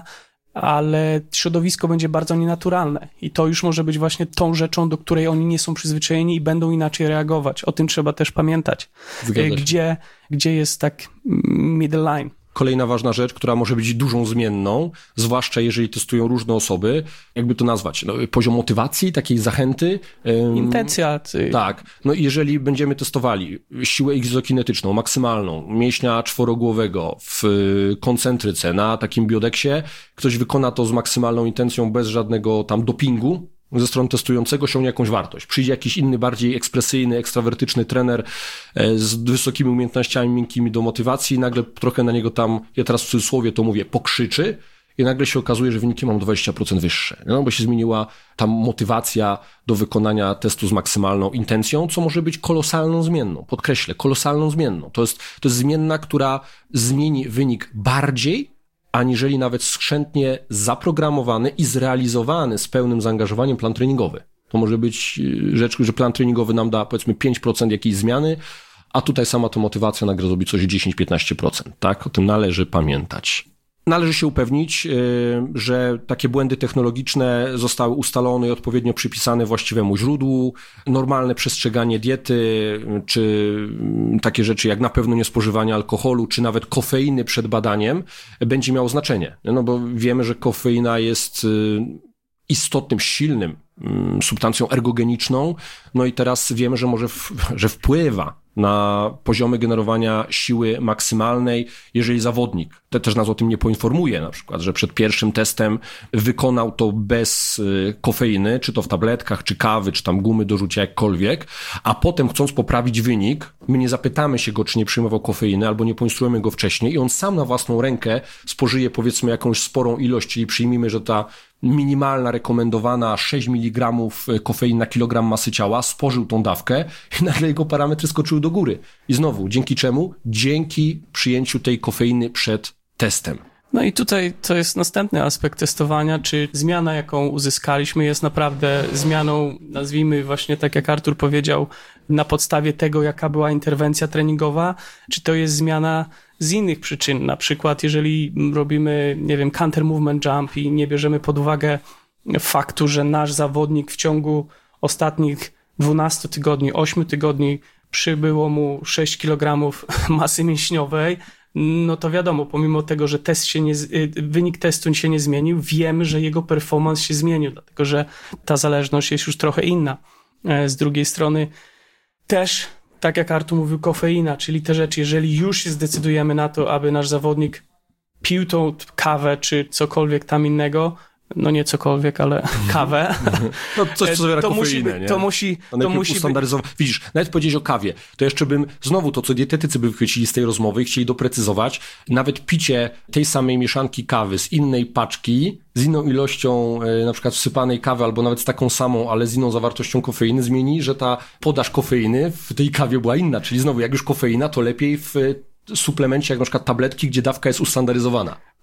ale środowisko będzie bardzo nienaturalne i to już może być właśnie tą rzeczą, do której oni nie są przyzwyczajeni i będą inaczej reagować. O tym trzeba też pamiętać. Gdzie, gdzie jest tak middle line. Kolejna ważna rzecz, która może być dużą zmienną, zwłaszcza jeżeli testują różne osoby, jakby to nazwać, no, poziom motywacji, takiej zachęty. Intencja. Ty. Tak. No i jeżeli będziemy testowali siłę izokinetyczną, maksymalną, mięśnia czworogłowego w koncentryce na takim biodeksie, ktoś wykona to z maksymalną intencją bez żadnego tam dopingu, ze strony testującego osiągnie jakąś wartość. Przyjdzie jakiś inny, bardziej ekspresyjny, ekstrawertyczny trener z wysokimi umiejętnościami miękkimi do motywacji i nagle trochę na niego tam, ja teraz w cudzysłowie to mówię, pokrzyczy i nagle się okazuje, że wyniki mam dwadzieścia procent wyższe. No, bo się zmieniła tam motywacja do wykonania testu z maksymalną intencją, co może być kolosalną zmienną. Podkreślę, kolosalną zmienną. To jest, to jest zmienna, która zmieni wynik bardziej, aniżeli nawet skrzętnie zaprogramowany i zrealizowany z pełnym zaangażowaniem plan treningowy. To może być rzecz, że plan treningowy nam da powiedzmy pięć procent jakiejś zmiany, a tutaj sama ta motywacja nagle zrobi coś dziesięć do piętnastu procent. Tak? O tym należy pamiętać. Należy się upewnić, że takie błędy technologiczne zostały ustalone i odpowiednio przypisane właściwemu źródłu. Normalne przestrzeganie diety, czy takie rzeczy jak na pewno niespożywanie alkoholu, czy nawet kofeiny przed badaniem będzie miało znaczenie. No bo wiemy, że kofeina jest istotnym, silnym substancją ergogeniczną, no i teraz wiemy, że może, w, że wpływa na poziomy generowania siły maksymalnej, jeżeli zawodnik, te też nas o tym nie poinformuje, na przykład, że przed pierwszym testem wykonał to bez kofeiny, czy to w tabletkach, czy kawy, czy tam gumy do rzucia, jakkolwiek, a potem chcąc poprawić wynik, my nie zapytamy się go, czy nie przyjmował kofeiny, albo nie poinstruujemy go wcześniej i on sam na własną rękę spożyje powiedzmy jakąś sporą ilość, czyli przyjmijmy, że ta minimalna, rekomendowana sześć miligramów kofeiny na kilogram masy ciała, spożył tą dawkę i nagle jego parametry skoczyły do góry. I znowu, dzięki czemu? Dzięki przyjęciu tej kofeiny przed testem. No i tutaj to jest następny aspekt testowania, czy zmiana, jaką uzyskaliśmy, jest naprawdę zmianą, nazwijmy właśnie tak jak Artur powiedział, na podstawie tego, jaka była interwencja treningowa, czy to jest zmiana z innych przyczyn. Na przykład, jeżeli robimy, nie wiem, counter movement jump i nie bierzemy pod uwagę faktu, że nasz zawodnik w ciągu ostatnich dwunastu tygodni, ośmiu tygodni przybyło mu sześć kilogramów masy mięśniowej, no to wiadomo, pomimo tego, że test się nie, wynik testu się nie zmienił, wiemy, że jego performance się zmienił, dlatego że ta zależność jest już trochę inna. Z drugiej strony też, tak jak Artur mówił, kofeina, czyli te rzeczy, jeżeli już się zdecydujemy na to, aby nasz zawodnik pił tą kawę czy cokolwiek tam innego, no nie cokolwiek, ale kawę. No coś, co zawiera to kofeinę, musi, nie? To musi, to musi ustandaryzować. Być... Widzisz, nawet powiedzieć o kawie, to jeszcze bym, znowu to, co dietetycy by wychwycili z tej rozmowy i chcieli doprecyzować, nawet picie tej samej mieszanki kawy z innej paczki, z inną ilością na przykład wsypanej kawy, albo nawet z taką samą, ale z inną zawartością kofeiny, zmieni, że ta podaż kofeiny w tej kawie była inna. Czyli znowu, jak już kofeina, to lepiej w suplemencie, jak na przykład tabletki, gdzie dawka jest ustandaryzowana.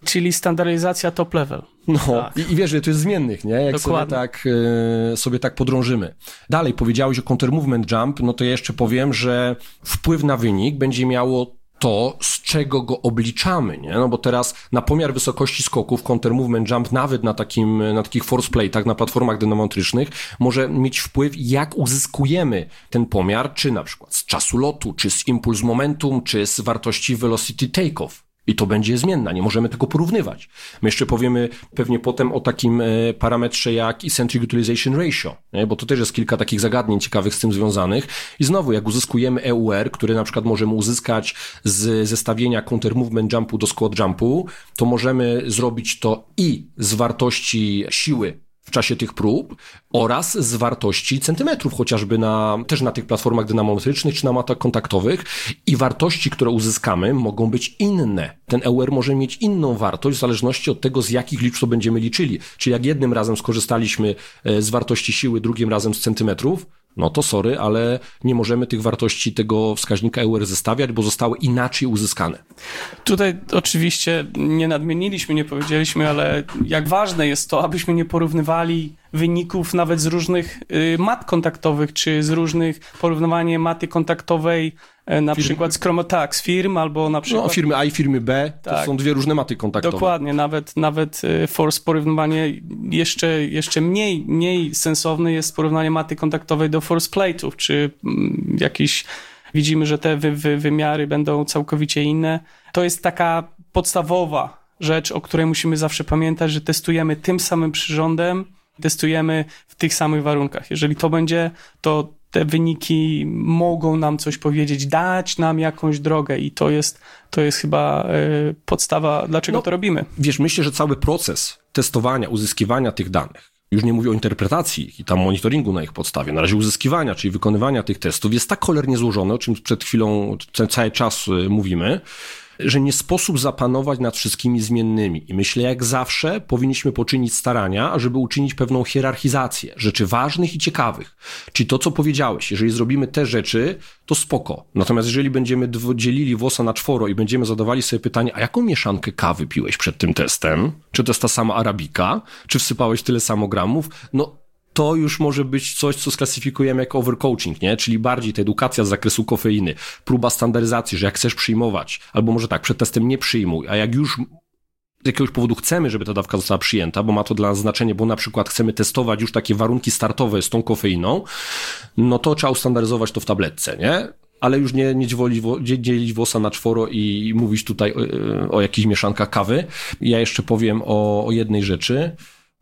Czyli standaryzacja top level. No tak. i, i wiesz, że to jest zmiennych, nie? Jak sobie tak, y, sobie tak podrążymy. Dalej powiedziałeś o counter movement jump, no to ja jeszcze powiem, że wpływ na wynik będzie miało to, z czego go obliczamy, nie? No bo teraz na pomiar wysokości skoków counter movement jump nawet na takim, na takich force plate'ach, na platformach dynamometrycznych może mieć wpływ, jak uzyskujemy ten pomiar, czy na przykład z czasu lotu, czy z impuls momentum, czy z wartości velocity takeoff. I to będzie zmienna, nie możemy tego porównywać. My jeszcze powiemy pewnie potem o takim parametrze jak eccentric utilization ratio, nie? Bo to też jest kilka takich zagadnień ciekawych z tym związanych. I znowu, jak uzyskujemy E U R, który na przykład możemy uzyskać z zestawienia counter movement jumpu do squat jumpu, to możemy zrobić to i z wartości siły w czasie tych prób oraz z wartości centymetrów, chociażby na, też na tych platformach dynamometrycznych czy na matach kontaktowych i wartości, które uzyskamy, mogą być inne. Ten E U R może mieć inną wartość w zależności od tego, z jakich liczb to będziemy liczyli. Czyli jak jednym razem skorzystaliśmy z wartości siły, drugim razem z centymetrów, no to sorry, ale nie możemy tych wartości tego wskaźnika E U R zestawiać, bo zostały inaczej uzyskane. Tutaj oczywiście nie nadmieniliśmy, nie powiedzieliśmy, ale jak ważne jest to, abyśmy nie porównywali wyników nawet z różnych y, mat kontaktowych, czy z różnych, porównywanie maty kontaktowej y, na Firm. przykład z Chromotax z firm, albo na przykład... No, firmy A i firmy B, to tak. Są dwie różne maty kontaktowe. Dokładnie, nawet, nawet y, force porównywanie jeszcze, jeszcze mniej, mniej sensowne jest porównanie maty kontaktowej do force plate'ów, czy y, jakiś... Widzimy, że te wy, wy, wymiary będą całkowicie inne. To jest taka podstawowa rzecz, o której musimy zawsze pamiętać, że testujemy tym samym przyrządem, testujemy w tych samych warunkach. Jeżeli to będzie, to te wyniki mogą nam coś powiedzieć, dać nam jakąś drogę i to jest, to jest chyba y, podstawa, dlaczego no, to robimy. Wiesz, myślę, że cały proces testowania, uzyskiwania tych danych, już nie mówię o interpretacji i tam monitoringu na ich podstawie, na razie uzyskiwania, czyli wykonywania tych testów, jest tak cholernie złożone, o czym przed chwilą cały czas mówimy, że nie sposób zapanować nad wszystkimi zmiennymi. I myślę, jak zawsze powinniśmy poczynić starania, żeby uczynić pewną hierarchizację rzeczy ważnych i ciekawych. Czyli to, co powiedziałeś, jeżeli zrobimy te rzeczy, to spoko. Natomiast jeżeli będziemy dzielili włosa na czworo i będziemy zadawali sobie pytanie, a jaką mieszankę kawy piłeś przed tym testem? Czy to jest ta sama arabika? Czy wsypałeś tyle samo gramów? No, to już może być coś, co sklasyfikujemy jako overcoaching, nie? Czyli bardziej ta edukacja z zakresu kofeiny, próba standaryzacji, że jak chcesz przyjmować, albo może tak, przed testem nie przyjmuj, a jak już z jakiegoś powodu chcemy, żeby ta dawka została przyjęta, bo ma to dla nas znaczenie, bo na przykład chcemy testować już takie warunki startowe z tą kofeiną, no to trzeba ustandaryzować to w tabletce, nie? Ale już nie, nie dzielić, dzielić włosa na czworo i mówić tutaj o, o jakichś mieszankach kawy. Ja jeszcze powiem o, o jednej rzeczy.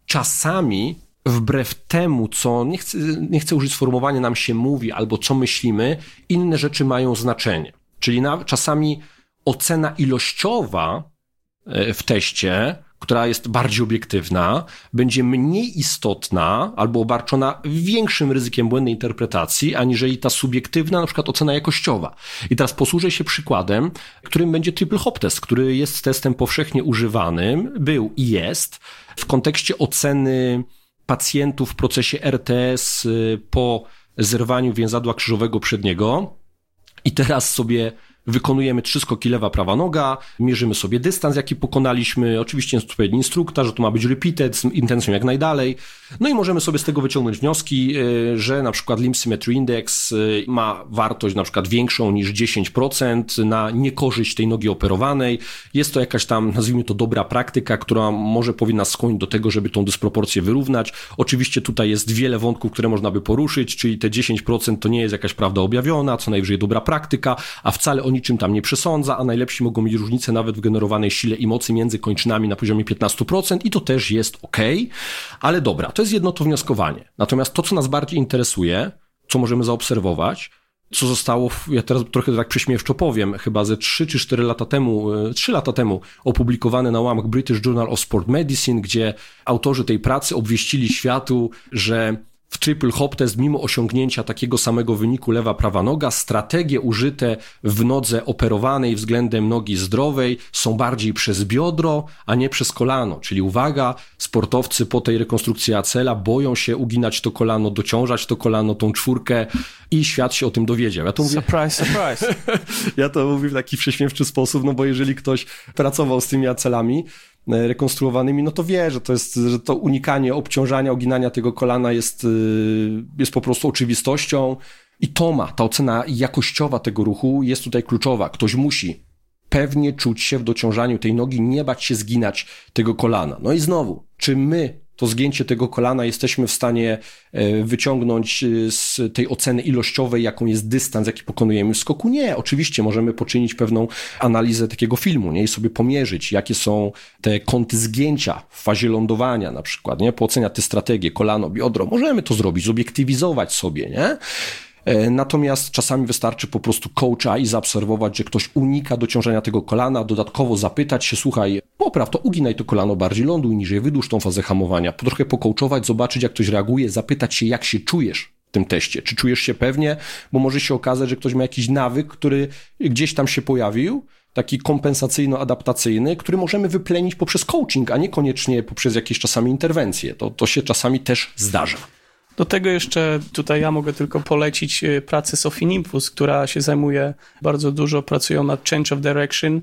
Czasami wbrew temu, co, nie chcę, nie chcę użyć sformułowania, nam się mówi, albo co myślimy, inne rzeczy mają znaczenie. Czyli na, czasami ocena ilościowa w teście, która jest bardziej obiektywna, będzie mniej istotna albo obarczona większym ryzykiem błędnej interpretacji, aniżeli ta subiektywna, na przykład ocena jakościowa. I teraz posłużę się przykładem, którym będzie triple hop test, który jest testem powszechnie używanym, był i jest, w kontekście oceny pacjentów w procesie R T S po zerwaniu więzadła krzyżowego przedniego. I teraz sobie wykonujemy trzy skoki lewa, prawa noga, mierzymy sobie dystans, jaki pokonaliśmy, oczywiście jest odpowiedni instruktor, że to ma być repeated, z intencją jak najdalej. No i możemy sobie z tego wyciągnąć wnioski, że na przykład Limb Symmetry Index ma wartość na przykład większą niż dziesięć procent na niekorzyść tej nogi operowanej. Jest to jakaś tam, nazwijmy to, dobra praktyka, która może powinna skłonić do tego, żeby tą dysproporcję wyrównać. Oczywiście tutaj jest wiele wątków, które można by poruszyć, czyli te dziesięć procent to nie jest jakaś prawda objawiona, co najwyżej dobra praktyka, a wcale o niczym tam nie przesądza, a najlepsi mogą mieć różnicę nawet w generowanej sile i mocy między kończynami na poziomie piętnaście procent i to też jest okej, okay. Ale dobra, to jest jedno to wnioskowanie. Natomiast to, co nas bardziej interesuje, co możemy zaobserwować, co zostało, ja teraz trochę tak prześmiewczo powiem, chyba ze trzy czy cztery lata temu, trzy lata temu opublikowane na łamach British Journal of Sport Medicine, gdzie autorzy tej pracy obwieścili światu, że w triple hop test mimo osiągnięcia takiego samego wyniku lewa, prawa noga, strategie użyte w nodze operowanej względem nogi zdrowej są bardziej przez biodro, a nie przez kolano. Czyli uwaga, sportowcy po tej rekonstrukcji A C L a boją się uginać to kolano, dociążać to kolano, tą czwórkę i świat się o tym dowiedział. Ja to mówię... Surprise, surprise. Ja to mówię w taki prześmiewczy sposób, no bo jeżeli ktoś pracował z tymi A C L ami rekonstruowanymi, no to wie, że to jest, że to unikanie obciążania, uginania tego kolana jest, jest po prostu oczywistością i to ma, ta ocena jakościowa tego ruchu jest tutaj kluczowa. Ktoś musi pewnie czuć się w dociążaniu tej nogi, nie bać się zginać tego kolana. No i znowu, czy my to zgięcie tego kolana jesteśmy w stanie wyciągnąć z tej oceny ilościowej, jaką jest dystans, jaki pokonujemy w skoku? Nie, oczywiście możemy poczynić pewną analizę takiego filmu, nie? I sobie pomierzyć, jakie są te kąty zgięcia w fazie lądowania na przykład, nie? Pooceniać te strategie, kolano, biodro, możemy to zrobić, zobiektywizować sobie, nie? Natomiast czasami wystarczy po prostu coacha i zaobserwować, że ktoś unika dociążenia tego kolana, dodatkowo zapytać się, słuchaj, popraw to, uginaj to kolano bardziej, ląduj niżej, wydłuż tą fazę hamowania, trochę pocoachować, zobaczyć jak ktoś reaguje, zapytać się jak się czujesz w tym teście, czy czujesz się pewnie, bo może się okazać, że ktoś ma jakiś nawyk, który gdzieś tam się pojawił, taki kompensacyjno-adaptacyjny, który możemy wyplenić poprzez coaching, a niekoniecznie poprzez jakieś czasami interwencje. To, to się czasami też zdarza. Do tego jeszcze tutaj ja mogę tylko polecić pracę Sofii Nimbus, która się zajmuje bardzo dużo, pracują nad Change of Direction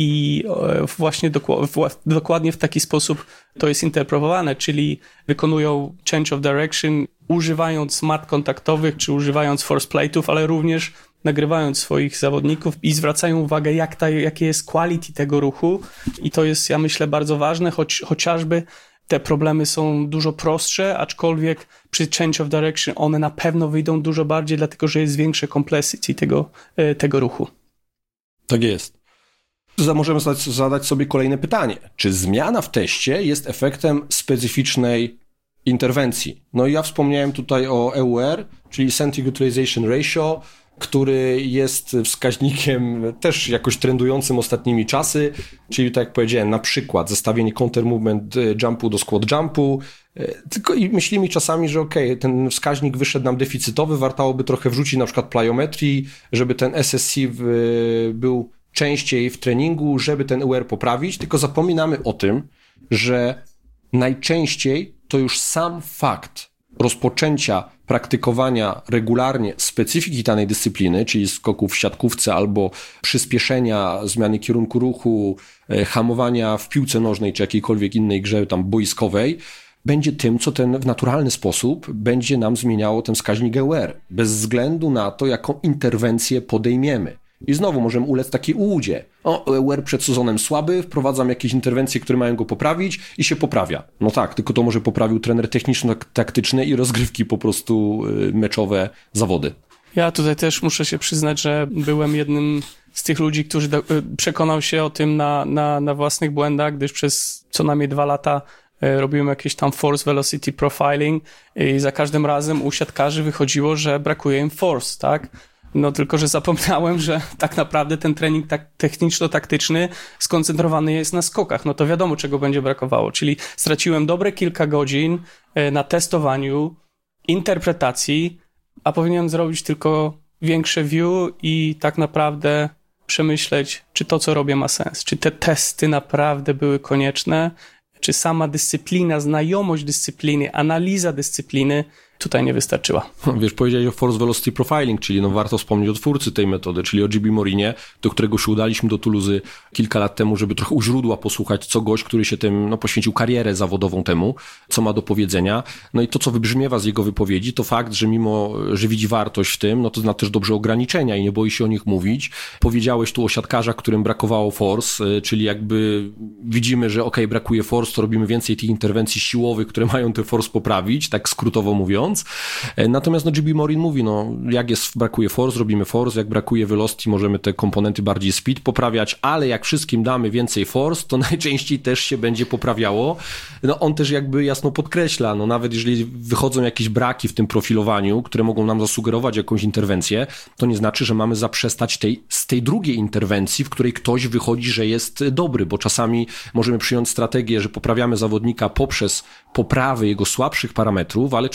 i właśnie doku- dokładnie w taki sposób to jest interpretowane, czyli wykonują Change of Direction używając smart kontaktowych czy używając force plate'ów, ale również nagrywając swoich zawodników i zwracają uwagę, jak ta, jakie jest quality tego ruchu i to jest, ja myślę, bardzo ważne, choć, chociażby te problemy są dużo prostsze, aczkolwiek przy Change of Direction one na pewno wyjdą dużo bardziej, dlatego że jest większe complexity tego, tego ruchu. Tak jest. Możemy zadać sobie kolejne pytanie. Czy zmiana w teście jest efektem specyficznej interwencji? No i ja wspomniałem tutaj o E U R, czyli Centric Utilization Ratio, który jest wskaźnikiem też jakoś trendującym ostatnimi czasy, czyli tak jak powiedziałem, na przykład zestawienie counter movement jumpu do squat jumpu, tylko i myślimy czasami, że okej, okay, ten wskaźnik wyszedł nam deficytowy, wartałoby trochę wrzucić na przykład plyometrii, żeby ten S S C w, był częściej w treningu, żeby ten E U R poprawić, tylko zapominamy o tym, że najczęściej to już sam fakt rozpoczęcia praktykowania regularnie specyfiki danej dyscypliny, czyli skoków w siatkówce albo przyspieszenia, zmiany kierunku ruchu, hamowania w piłce nożnej czy jakiejkolwiek innej grze tam boiskowej, będzie tym, co ten w naturalny sposób będzie nam zmieniało ten wskaźnik E U R, bez względu na to, jaką interwencję podejmiemy. I znowu możemy ulec takiej ułudzie. O, E U R przed sezonem słaby, wprowadzam jakieś interwencje, które mają go poprawić i się poprawia. No tak, tylko to może poprawił trener techniczno-taktyczny i rozgrywki po prostu meczowe, zawody. Ja tutaj też muszę się przyznać, że byłem jednym z tych ludzi, którzy do, przekonał się o tym na, na, na własnych błędach, gdyż przez co najmniej dwa lata robiłem jakieś tam force velocity profiling i za każdym razem u siatkarzy wychodziło, że brakuje im force, tak? No tylko, że zapomniałem, że tak naprawdę ten trening tak techniczno-taktyczny skoncentrowany jest na skokach. No to wiadomo, czego będzie brakowało. Czyli straciłem dobre kilka godzin na testowaniu, interpretacji, a powinienem zrobić tylko większe view i tak naprawdę przemyśleć, czy to, co robię, ma sens. Czy te testy naprawdę były konieczne, czy sama dyscyplina, znajomość dyscypliny, analiza dyscypliny tutaj nie wystarczyła. Wiesz, powiedziałeś o Force Velocity Profiling, czyli no warto wspomnieć o twórcy tej metody, czyli o G B Morinie, do którego się udaliśmy do Toulouse kilka lat temu, żeby trochę u źródła posłuchać, co gość, który się tym, no poświęcił karierę zawodową temu, co ma do powiedzenia. No i to, co wybrzmiewa z jego wypowiedzi, to fakt, że mimo, że widzi wartość w tym, no to zna też dobrze ograniczenia i nie boi się o nich mówić. Powiedziałeś tu o siatkarzach, którym brakowało force, czyli jakby widzimy, że okej, okay, brakuje force, to robimy więcej tych interwencji siłowych, które mają te force poprawić, tak skrótowo mówiąc. Natomiast no, G B Morin mówi, no jak jest, brakuje force, robimy force, jak brakuje velocity, możemy te komponenty bardziej speed poprawiać, ale jak wszystkim damy więcej force, to najczęściej też się będzie poprawiało. No on też jakby jasno podkreśla, no nawet jeżeli wychodzą jakieś braki w tym profilowaniu, które mogą nam zasugerować jakąś interwencję, to nie znaczy, że mamy zaprzestać tej, z tej drugiej interwencji, w której ktoś wychodzi, że jest dobry, bo czasami możemy przyjąć strategię, że poprawiamy zawodnika poprzez poprawy jego słabszych parametrów, ale czasami możemy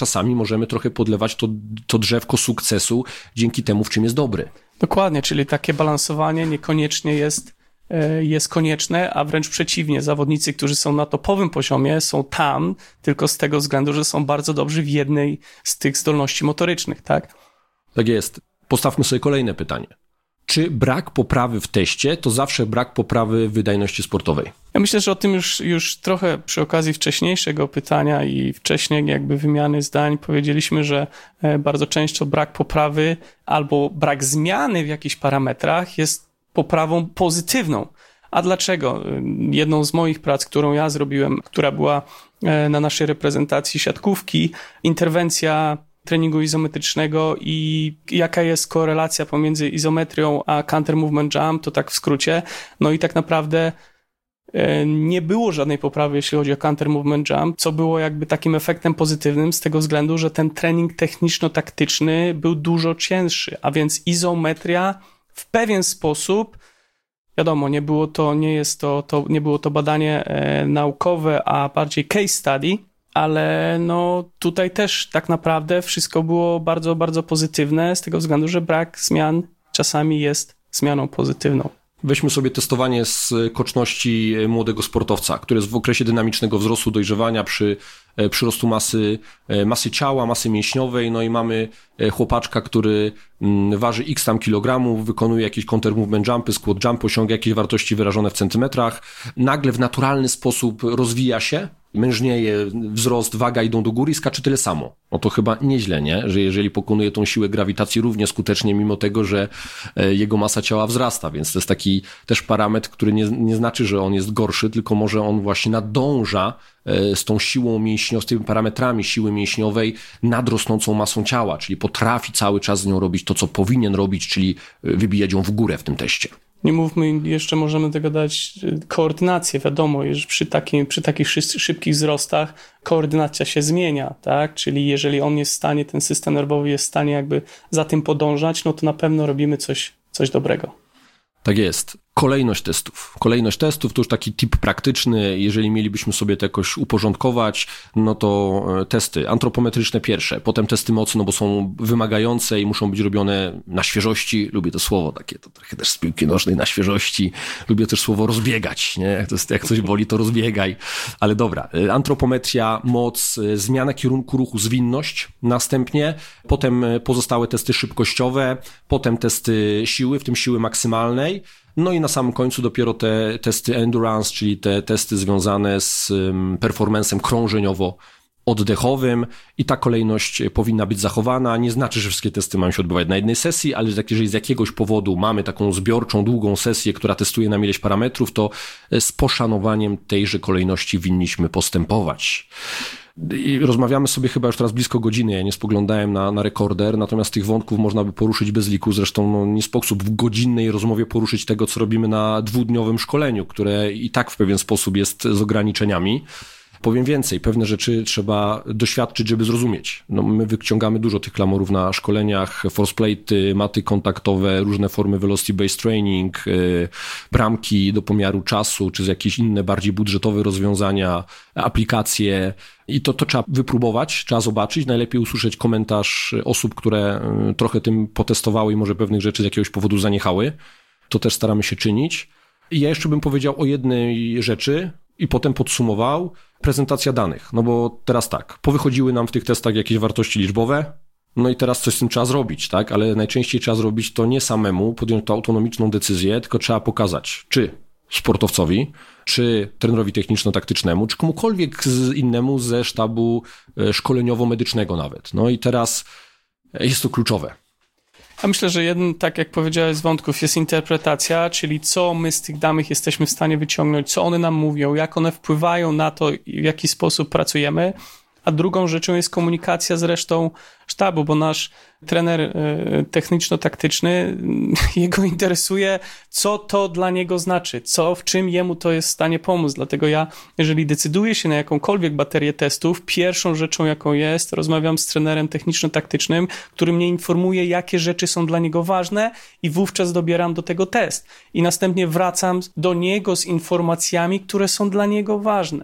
możemy trochę podlewać to, to drzewko sukcesu dzięki temu, w czym jest dobry. Dokładnie, czyli takie balansowanie niekoniecznie jest, jest konieczne, a wręcz przeciwnie. Zawodnicy, którzy są na topowym poziomie, są tam tylko z tego względu, że są bardzo dobrzy w jednej z tych zdolności motorycznych, tak? Tak jest. Postawmy sobie kolejne pytanie. Czy brak poprawy w teście to zawsze brak poprawy wydajności sportowej? Ja myślę, że o tym już, już trochę przy okazji wcześniejszego pytania i wcześniej jakby wymiany zdań powiedzieliśmy, że bardzo często brak poprawy albo brak zmiany w jakichś parametrach jest poprawą pozytywną. A dlaczego? Jedną z moich prac, którą ja zrobiłem, która była na naszej reprezentacji siatkówki, interwencja treningu izometrycznego i jaka jest korelacja pomiędzy izometrią a counter movement jump, to tak w skrócie. No i tak naprawdę nie było żadnej poprawy, jeśli chodzi o counter movement jump, co było jakby takim efektem pozytywnym z tego względu, że ten trening techniczno-taktyczny był dużo cięższy, a więc izometria w pewien sposób, wiadomo, nie było to, nie jest to, to nie było to badanie e, naukowe, a bardziej case study, ale no tutaj też tak naprawdę wszystko było bardzo, bardzo pozytywne z tego względu, że brak zmian czasami jest zmianą pozytywną. Weźmy sobie testowanie z koczności młodego sportowca, który jest w okresie dynamicznego wzrostu, dojrzewania przy przyrostu masy, masy ciała, masy mięśniowej, no i mamy chłopaczka, który waży x tam kilogramów, wykonuje jakieś counter movement jumpy, squat jump, osiąga jakieś wartości wyrażone w centymetrach, nagle w naturalny sposób rozwija się, mężnieje, wzrost, waga idą do góry i skacze tyle samo. No to chyba nieźle, nie? Że jeżeli pokonuje tą siłę grawitacji równie skutecznie, mimo tego, że jego masa ciała wzrasta, więc to jest taki też parametr, który nie, nie znaczy, że on jest gorszy, tylko może on właśnie nadąża z tą siłą mięśniową, z tymi parametrami siły mięśniowej nad rosnącą masą ciała, czyli potrafi cały czas z nią robić to, co powinien robić, czyli wybijać ją w górę w tym teście. Nie mówmy, jeszcze możemy tego dać koordynację, wiadomo, że przy, takim, przy takich szybkich wzrostach koordynacja się zmienia, tak? Czyli jeżeli on jest w stanie, ten system nerwowy jest w stanie jakby za tym podążać, no to na pewno robimy coś, coś dobrego. Tak jest. Kolejność testów. Kolejność testów to już taki tip praktyczny. Jeżeli mielibyśmy sobie to jakoś uporządkować, no to testy antropometryczne pierwsze, potem testy mocy, no bo są wymagające i muszą być robione na świeżości. Lubię to słowo takie, to trochę też z piłki nożnej, na świeżości. Lubię też słowo rozbiegać, nie? Jak, to jest, jak coś boli, to rozbiegaj. Ale dobra, antropometria, moc, zmiana kierunku ruchu, zwinność następnie, potem pozostałe testy szybkościowe, potem testy siły, w tym siły maksymalnej. No i na samym końcu dopiero te testy endurance, czyli te testy związane z performancem krążeniowo-oddechowym i ta kolejność powinna być zachowana. Nie znaczy, że wszystkie testy mają się odbywać na jednej sesji, ale jeżeli z jakiegoś powodu mamy taką zbiorczą, długą sesję, która testuje nam ileś parametrów, to z poszanowaniem tejże kolejności winniśmy postępować. I rozmawiamy sobie chyba już teraz blisko godziny, ja nie spoglądałem na, na rekorder, natomiast tych wątków można by poruszyć bez liku, zresztą no, nie sposób w godzinnej rozmowie poruszyć tego, co robimy na dwudniowym szkoleniu, które i tak w pewien sposób jest z ograniczeniami. Powiem więcej, pewne rzeczy trzeba doświadczyć, żeby zrozumieć. No, my wyciągamy dużo tych klamorów na szkoleniach, force plate, maty kontaktowe, różne formy velocity-based training, yy, bramki do pomiaru czasu, czy jakieś inne bardziej budżetowe rozwiązania, aplikacje i to, to trzeba wypróbować, trzeba zobaczyć, najlepiej usłyszeć komentarz osób, które yy, trochę tym potestowały i może pewnych rzeczy z jakiegoś powodu zaniechały. To też staramy się czynić. I ja jeszcze bym powiedział o jednej rzeczy, i potem podsumował, prezentacja danych. No bo teraz tak, powychodziły nam w tych testach jakieś wartości liczbowe, no i teraz coś z tym trzeba zrobić, tak? Ale najczęściej trzeba zrobić to nie samemu, podjąć tą autonomiczną decyzję, tylko trzeba pokazać, czy sportowcowi, czy trenerowi techniczno-taktycznemu, czy komukolwiek innemu ze sztabu szkoleniowo-medycznego nawet. No i teraz jest to kluczowe. Ja myślę, że jeden, tak jak powiedziałeś, z wątków jest interpretacja, czyli co my z tych danych jesteśmy w stanie wyciągnąć, co one nam mówią, jak one wpływają na to, w jaki sposób pracujemy, a drugą rzeczą jest komunikacja z resztą sztabu, bo nasz trener techniczno-taktyczny, jego interesuje, co to dla niego znaczy, co, w czym jemu to jest w stanie pomóc. Dlatego ja, jeżeli decyduję się na jakąkolwiek baterię testów, pierwszą rzeczą, jaką jest, rozmawiam z trenerem techniczno-taktycznym, który mnie informuje, jakie rzeczy są dla niego ważne i wówczas dobieram do tego test. I następnie wracam do niego z informacjami, które są dla niego ważne.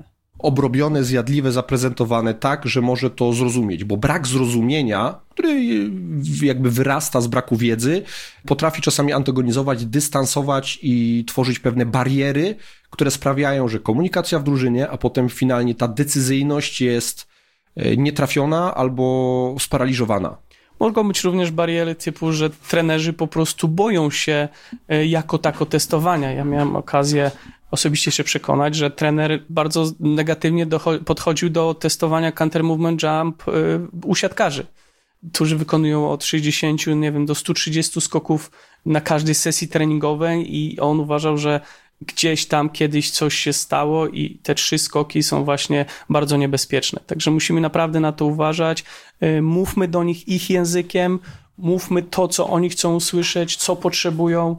obrobione, zjadliwe, zaprezentowane tak, że może to zrozumieć, bo brak zrozumienia, który jakby wyrasta z braku wiedzy, potrafi czasami antagonizować, dystansować i tworzyć pewne bariery, które sprawiają, że komunikacja w drużynie, a potem finalnie ta decyzyjność jest nietrafiona albo sparaliżowana. Mogą być również bariery typu, że trenerzy po prostu boją się jako tako testowania. Ja miałem okazję osobiście się przekonać, że trener bardzo negatywnie docho- podchodził do testowania counter movement jump y, u siatkarzy, którzy wykonują od sześćdziesięciu, nie wiem, do stu trzydziestu skoków na każdej sesji treningowej i on uważał, że gdzieś tam kiedyś coś się stało i te trzy skoki są właśnie bardzo niebezpieczne. Także musimy naprawdę na to uważać. Y, mówmy do nich ich językiem, mówmy to, co oni chcą usłyszeć, co potrzebują,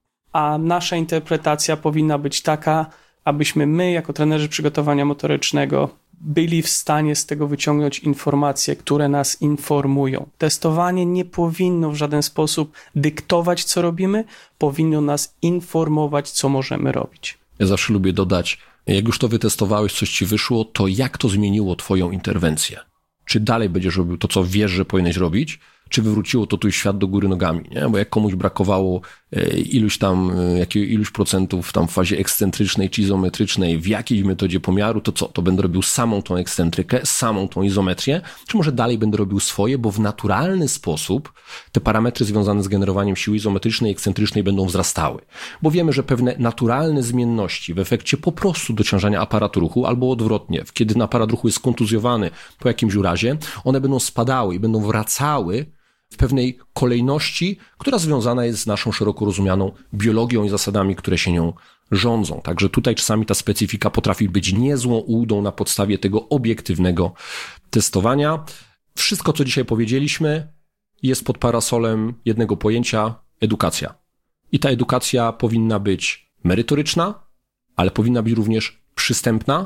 a nasza interpretacja powinna być taka, abyśmy my, jako trenerzy przygotowania motorycznego, byli w stanie z tego wyciągnąć informacje, które nas informują. Testowanie nie powinno w żaden sposób dyktować, co robimy, powinno nas informować, co możemy robić. Ja zawsze lubię dodać, jak już to wytestowałeś, coś ci wyszło, to jak to zmieniło twoją interwencję? Czy dalej będziesz robił to, co wiesz, że powinieneś robić? Czy wywróciło to tu świat do góry nogami, nie? Bo jak komuś brakowało iluś tam, jakiego, iluś procentów tam w fazie ekscentrycznej czy izometrycznej w jakiejś metodzie pomiaru, to co? To będę robił samą tą ekscentrykę, samą tą izometrię, czy może dalej będę robił swoje, bo w naturalny sposób te parametry związane z generowaniem siły izometrycznej i ekscentrycznej będą wzrastały. Bo wiemy, że pewne naturalne zmienności w efekcie po prostu dociążania aparatu ruchu, albo odwrotnie, kiedy aparat ruchu jest skontuzjowany po jakimś urazie, one będą spadały i będą wracały w pewnej kolejności, która związana jest z naszą szeroko rozumianą biologią i zasadami, które się nią rządzą. Także tutaj czasami ta specyfika potrafi być niezłą ułudą na podstawie tego obiektywnego testowania. Wszystko, co dzisiaj powiedzieliśmy, jest pod parasolem jednego pojęcia – edukacja. I ta edukacja powinna być merytoryczna, ale powinna być również przystępna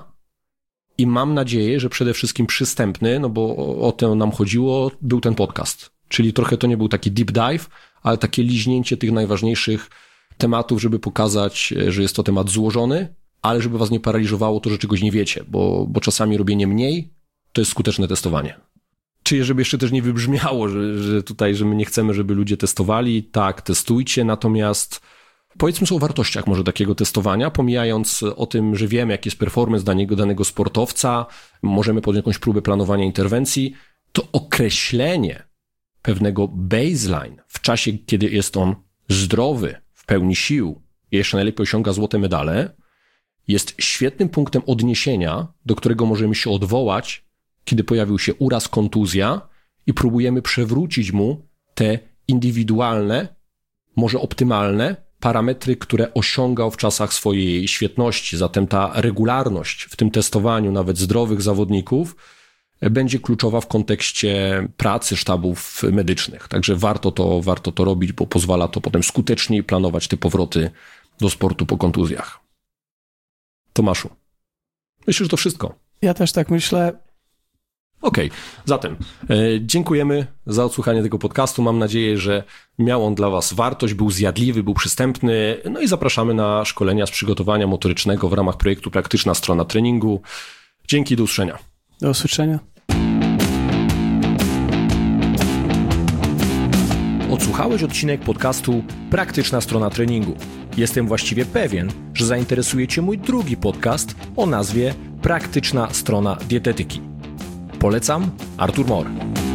i mam nadzieję, że przede wszystkim przystępny, no bo o to nam chodziło, był ten podcast. Czyli trochę to nie był taki deep dive, ale takie liźnięcie tych najważniejszych tematów, żeby pokazać, że jest to temat złożony, ale żeby was nie paraliżowało to, że czegoś nie wiecie, bo, bo czasami robienie mniej to jest skuteczne testowanie. Czyli żeby jeszcze też nie wybrzmiało, że, że tutaj, że my nie chcemy, żeby ludzie testowali, tak, testujcie, natomiast powiedzmy sobie o wartościach może takiego testowania, pomijając o tym, że wiemy, jaki jest performance danego, danego sportowca, możemy podjąć jakąś próbę planowania interwencji, to określenie pewnego baseline w czasie, kiedy jest on zdrowy, w pełni sił i jeszcze najlepiej osiąga złote medale, jest świetnym punktem odniesienia, do którego możemy się odwołać, kiedy pojawił się uraz, kontuzja i próbujemy przewrócić mu te indywidualne, może optymalne parametry, które osiągał w czasach swojej świetności. Zatem ta regularność w tym testowaniu nawet zdrowych zawodników będzie kluczowa w kontekście pracy sztabów medycznych. Także warto to, warto to robić, bo pozwala to potem skuteczniej planować te powroty do sportu po kontuzjach. Tomaszu, myślę, że to wszystko. Ja też tak myślę. Okej, okay. Zatem e, dziękujemy za odsłuchanie tego podcastu. Mam nadzieję, że miał on dla was wartość, był zjadliwy, był przystępny. No i zapraszamy na szkolenia z przygotowania motorycznego w ramach projektu Praktyczna Strona Treningu. Dzięki, do usłyszenia. Do usłyszenia. Odsłuchałeś odcinek podcastu Praktyczna Strona Treningu. Jestem właściwie pewien, że zainteresuje cię mój drugi podcast o nazwie Praktyczna Strona Dietetyki. Polecam, Artur Mor.